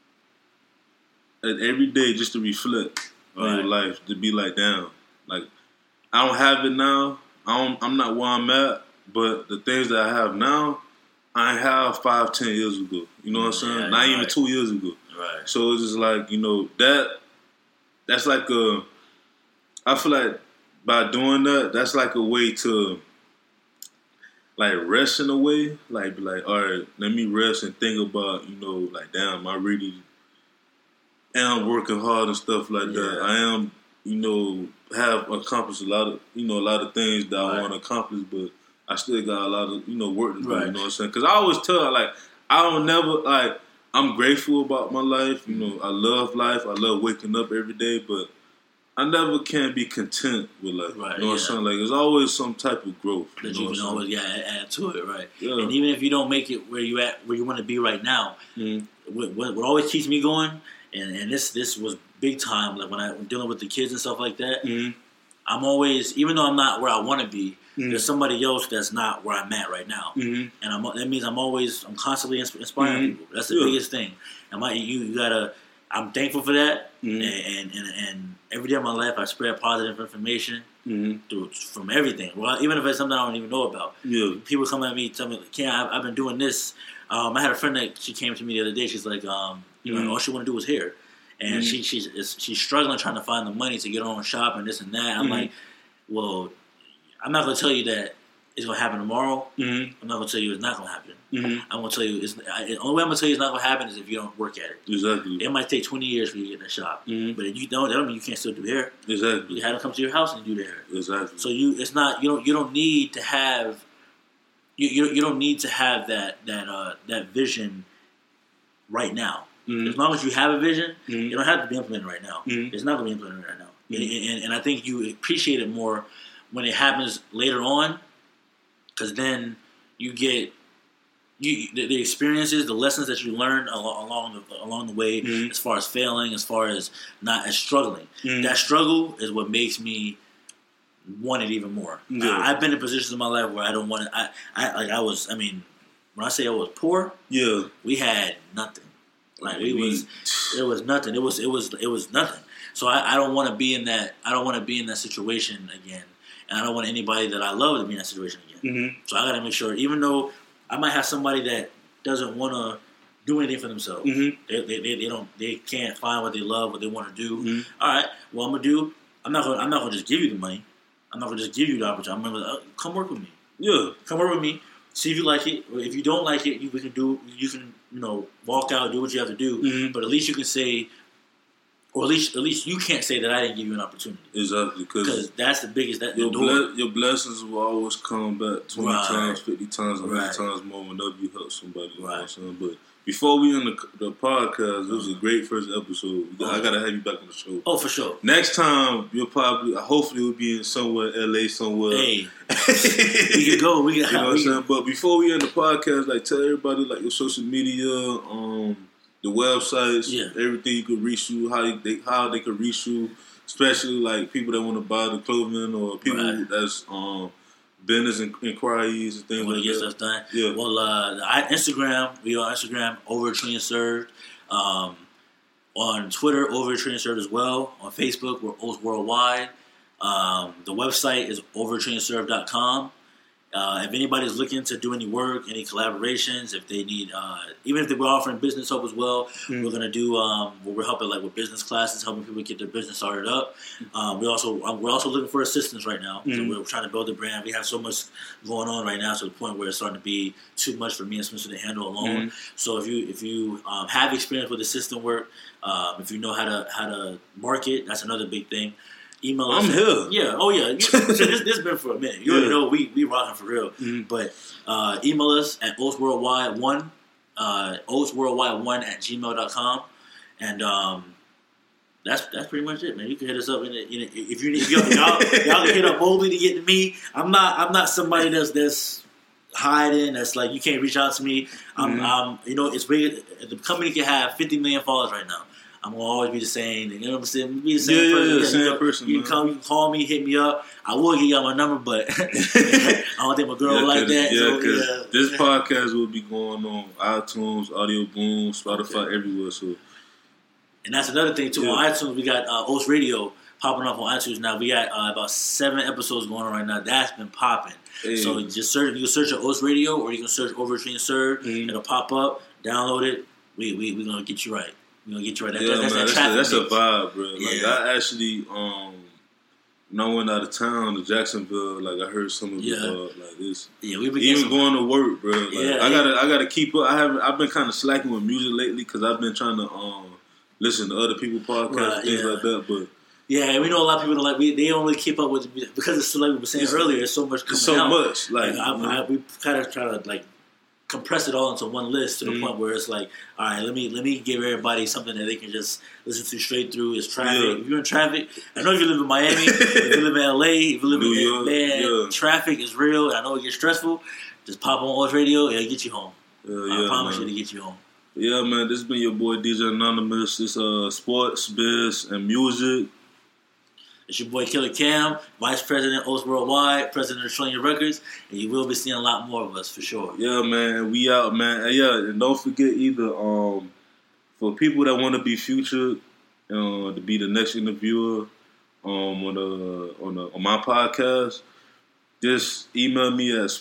every day just to reflect on your life, to be like, damn, like I don't have it now. I'm not where I'm at, but the things that I have now, I have 5-10 years ago. You know what I'm saying? Yeah, not even 2 years ago. Right. So it's just like, that's like I feel like by doing that, that's like a way to like rest in a way. Like be like, all right, let me rest and think about, like damn, I really am working hard and stuff like that. I am, have accomplished a lot of things that I want to accomplish, but I still got a lot of, work to do, you know what I'm saying? Because I always tell her, like, I don't never, like, I'm grateful about my life. I love life. I love waking up every day, but I never can be content with life. Right, you know what I'm saying? Like, there's always some type of growth. That you can always add to it, right? Yeah. And even if you don't make it where you want to be right now, what always keeps me going, and this was big time, like when I'm dealing with the kids and stuff like that, I'm always, even though I'm not where I want to be, there's somebody else that's not where I'm at right now, and that means I'm constantly inspiring people. That's the biggest thing. And I'm thankful for that, and every day of my life I spread positive information from everything. Well, even if it's something I don't even know about. Yeah. People come at me, tell me, "Ken, I've been doing this." I had a friend that she came to me the other day. She's like, all she want to do was hair. And she's struggling trying to find the money to get her own shop and this and that. I'm like, well, I'm not going to tell you that it's going to happen tomorrow. I'm not going to tell you it's not going to happen. I'm going to tell you the only way I'm going to tell you it's not going to happen is if you don't work at it. Exactly. It might take 20 years for you to get in a shop, but if you don't, that don't mean you can't still do hair. Exactly. You have to come to your house and do the hair. Exactly. So you don't need to have you don't need to have that vision right now. As long as you have a vision, it don't have to be implemented right now. It's not going to be implemented right now. And I think you appreciate it more when it happens later on, because then you get the experiences, the lessons that you learn along the way, as far as failing, as far as not as struggling. That struggle is what makes me want it even more. Yeah. I've been in positions in my life where I don't want it. I mean, when I say I was poor, we had nothing. Like it was nothing. It was nothing. So I don't want to be in that. I don't want to be in that situation again, and I don't want anybody that I love to be in that situation again. So I got to make sure, even though I might have somebody that doesn't want to do anything for themselves. They can't find what they love, what they want to do. All right, what I'm gonna do? I'm not gonna just give you the money. I'm not gonna just give you the opportunity. I'm gonna come work with me. Yeah, come work with me. See if you like it. If you don't like it, you can walk out, do what you have to do. But at least you can say, or at least you can't say that I didn't give you an opportunity. Exactly, because that's the biggest. Your blessings will always come back 20 times, 50 times, 100 times more whenever you help somebody. You know what I'm saying? But before we end the podcast, it was a great first episode. I gotta have you back on the show. Oh, for sure. Next time hopefully we'll be in somewhere, LA somewhere. Hey, we can go. You know what I'm saying? But before we end the podcast, like tell everybody like your social media, the websites, everything you could reach you, how they could reach you, especially like people that want to buy the clothing or people that's business inquiries and things like that. Stuff done. Yeah. Well, Instagram, we are on Instagram, Overtrained Served. On Twitter, Overtrained Served as well. On Facebook, we're Oath Worldwide. The website is overtrainedserved.com. If anybody's looking to do any work, any collaborations, if they need, even if we're offering business help as well, we're going to do, we're helping like with business classes, helping people get their business started up. We're also looking for assistance right now. So we're trying to build a brand. We have so much going on right now to the point where it's starting to be too much for me and Spencer to handle alone. So if you have experience with assistant work, if you know how to market, that's another big thing. Email us. I'm here. Yeah. Oh, yeah. So this been for a minute. You already know we rocking for real. But email us at oathworldwide1, oathworldwide1@gmail.com. And that's pretty much it, man. You can hit us up. If you need, y'all can hit up boldly to get to me. I'm not somebody that's hiding. That's like you can't reach out to me. It's big. The company can have 50 million followers right now. I'm gonna always be the same. You know what I'm saying? Be the same person. The same person. You can call me, hit me up. I will give y'all my number, but I don't think my girl will like that. Because this podcast will be going on iTunes, Audio Boom, Spotify, everywhere. So, and that's another thing too. On iTunes, we got Oath Radio popping up on iTunes now. We got about 7 episodes going on right now. That's been popping. Hey. So just search. You can search Oath Radio, or you can search Overtrained Served. It'll pop up. Download it. We gonna get you right. We're gonna get you right. That's a vibe, bro. Like I actually, when I went out of town to Jacksonville, like I heard some of it, like this. Yeah, we been even going to work, bro. Like, I gotta keep up. I've been kind of slacking with music lately because I've been trying to listen to other people's podcasts and things like that. But yeah, we know a lot of people they don't really keep up with because it's like we were saying earlier. There's so much coming out. Much. Like we kind of try to like compress it all into one list to the point where it's like, all right, let me give everybody something that they can just listen to straight through. It's traffic. If you're in traffic, I know if you live in Miami, if you live in LA, if you live in New York, traffic is real. And I know it gets stressful. Just pop on Oath Radio, it'll get you home. I promise you to get you home. Yeah, man. This has been your boy DJ Anonymous. It's sports, biz, and music. It's your boy Killer Cam, Vice President Oath Worldwide, President of Trillion Records, and you will be seeing a lot more of us for sure. Yeah, man, we out, man. And don't forget either for people that want to be featured, to be the next interviewer on my podcast, just email me at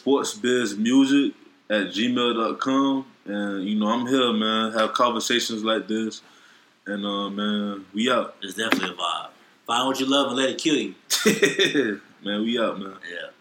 sportsbizmusic@gmail.com, and I'm here, man. Have conversations like this, and man, we out. It's definitely a vibe. Find what you love and let it kill you. Man, we out, man. Yeah.